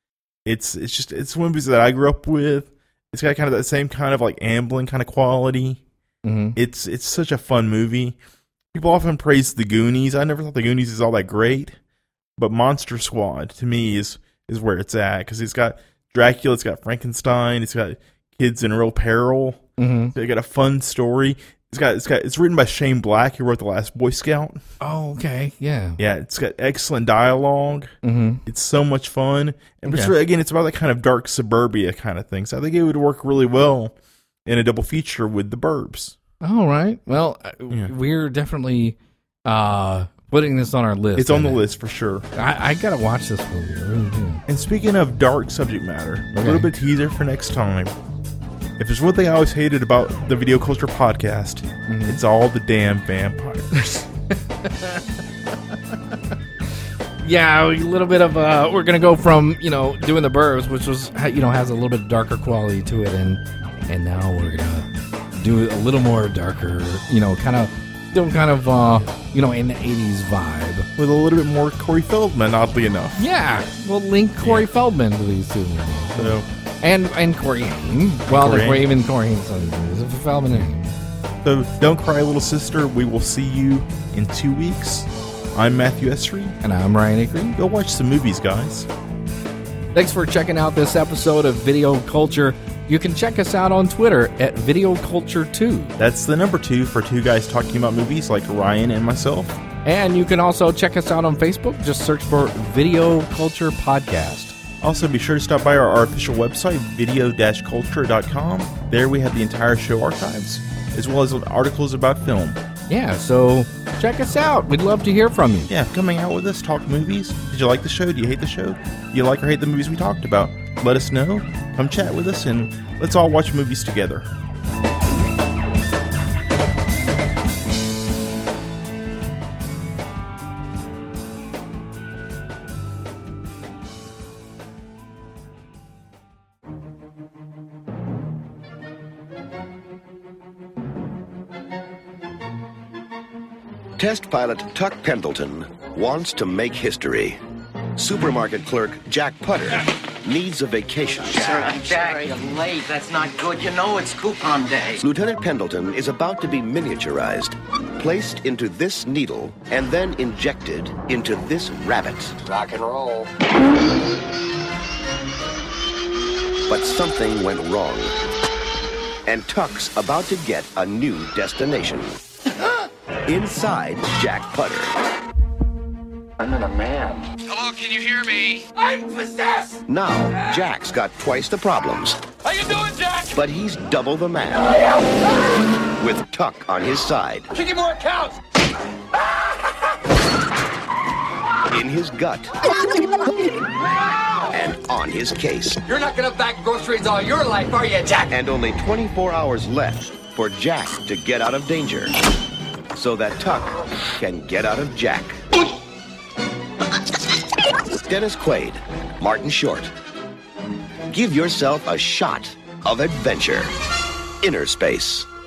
it's it's just it's one of these that I grew up with. It's got kind of that same kind of like Amblin kind of quality. Mm-hmm. It's it's such a fun movie. People often praise The Goonies. I never thought The Goonies is all that great, but Monster Squad to me is is where it's at because it's got Dracula, it's got Frankenstein, it's got kids in real peril. Mm-hmm. They got a fun story. It's got it's got it's written by Shane Black, who wrote The Last Boy Scout. Oh, okay, yeah, Yeah, it's got excellent dialogue. mm-hmm. It's so much fun, and Okay. it's really, again, it's about that kind of dark suburbia kind of thing. So I think it would work really well in a double feature with The Burbs. All right. Well, uh, Yeah. we're definitely uh, putting this on our list. It's on the and list for sure. I, I gotta watch this movie. I really do. And speaking of dark subject matter, a Okay. little bit teaser for next time. If there's one thing I always hated about the Video Culture Podcast, Mm-hmm. it's all the damn vampires. Yeah, a little bit of uh we're gonna go from, you know, doing the Burbs, which was, you know, has a little bit darker quality to it, and and now we're gonna do a little more darker, you know, kind of doing kind of uh you know, in the eighties vibe with a little bit more Corey Feldman, oddly enough. Yeah, we'll link Corey yeah. Feldman to these two movies. So, and and Corey Haim. Well, Corey the Corey and Corey Haim, Feldman and Haim. So don't cry, little sister. We will see you in two weeks. I'm Matthew Esri. And I'm Ryan Acree. Go watch some movies, guys. Thanks for checking out this episode of Video Culture. You can check us out on Twitter at Video Culture two. That's the number two for two guys talking about movies like Ryan and myself. And you can also check us out on Facebook. Just search for Video Culture Podcast. Also, be sure to stop by our, our official website, video dash culture dot com. There we have the entire show archives, as well as articles about film. Yeah, so check us out. We'd love to hear from you. Yeah, come hang out with us, talk movies. Did you like the show? Do you hate the show? Do you like or hate the movies we talked about? Let us know. Come chat with us, and let's all watch movies together. Test pilot Tuck Pendleton wants to make history. Supermarket clerk Jack Putter needs a vacation. Jack, Jack, you're late. That's not good. You know it's coupon day. Lieutenant Pendleton is about to be miniaturized, placed into this needle, and then injected into this rabbit. Rock and roll. But something went wrong, and Tuck's about to get a new destination. Inside Jack Putter. I'm in a man. Hello, can you hear me? I'm possessed! Now, Jack's got twice the problems. How you doing, Jack? But he's double the man. With Tuck on his side. Kick more accounts! In his gut. And on his case. You're not gonna back groceries all your life, are you, Jack? And only twenty-four hours left for Jack to get out of danger. So that Tuck can get out of Jack. Dennis Quaid, Martin Short. Give yourself a shot of adventure. Inner Space.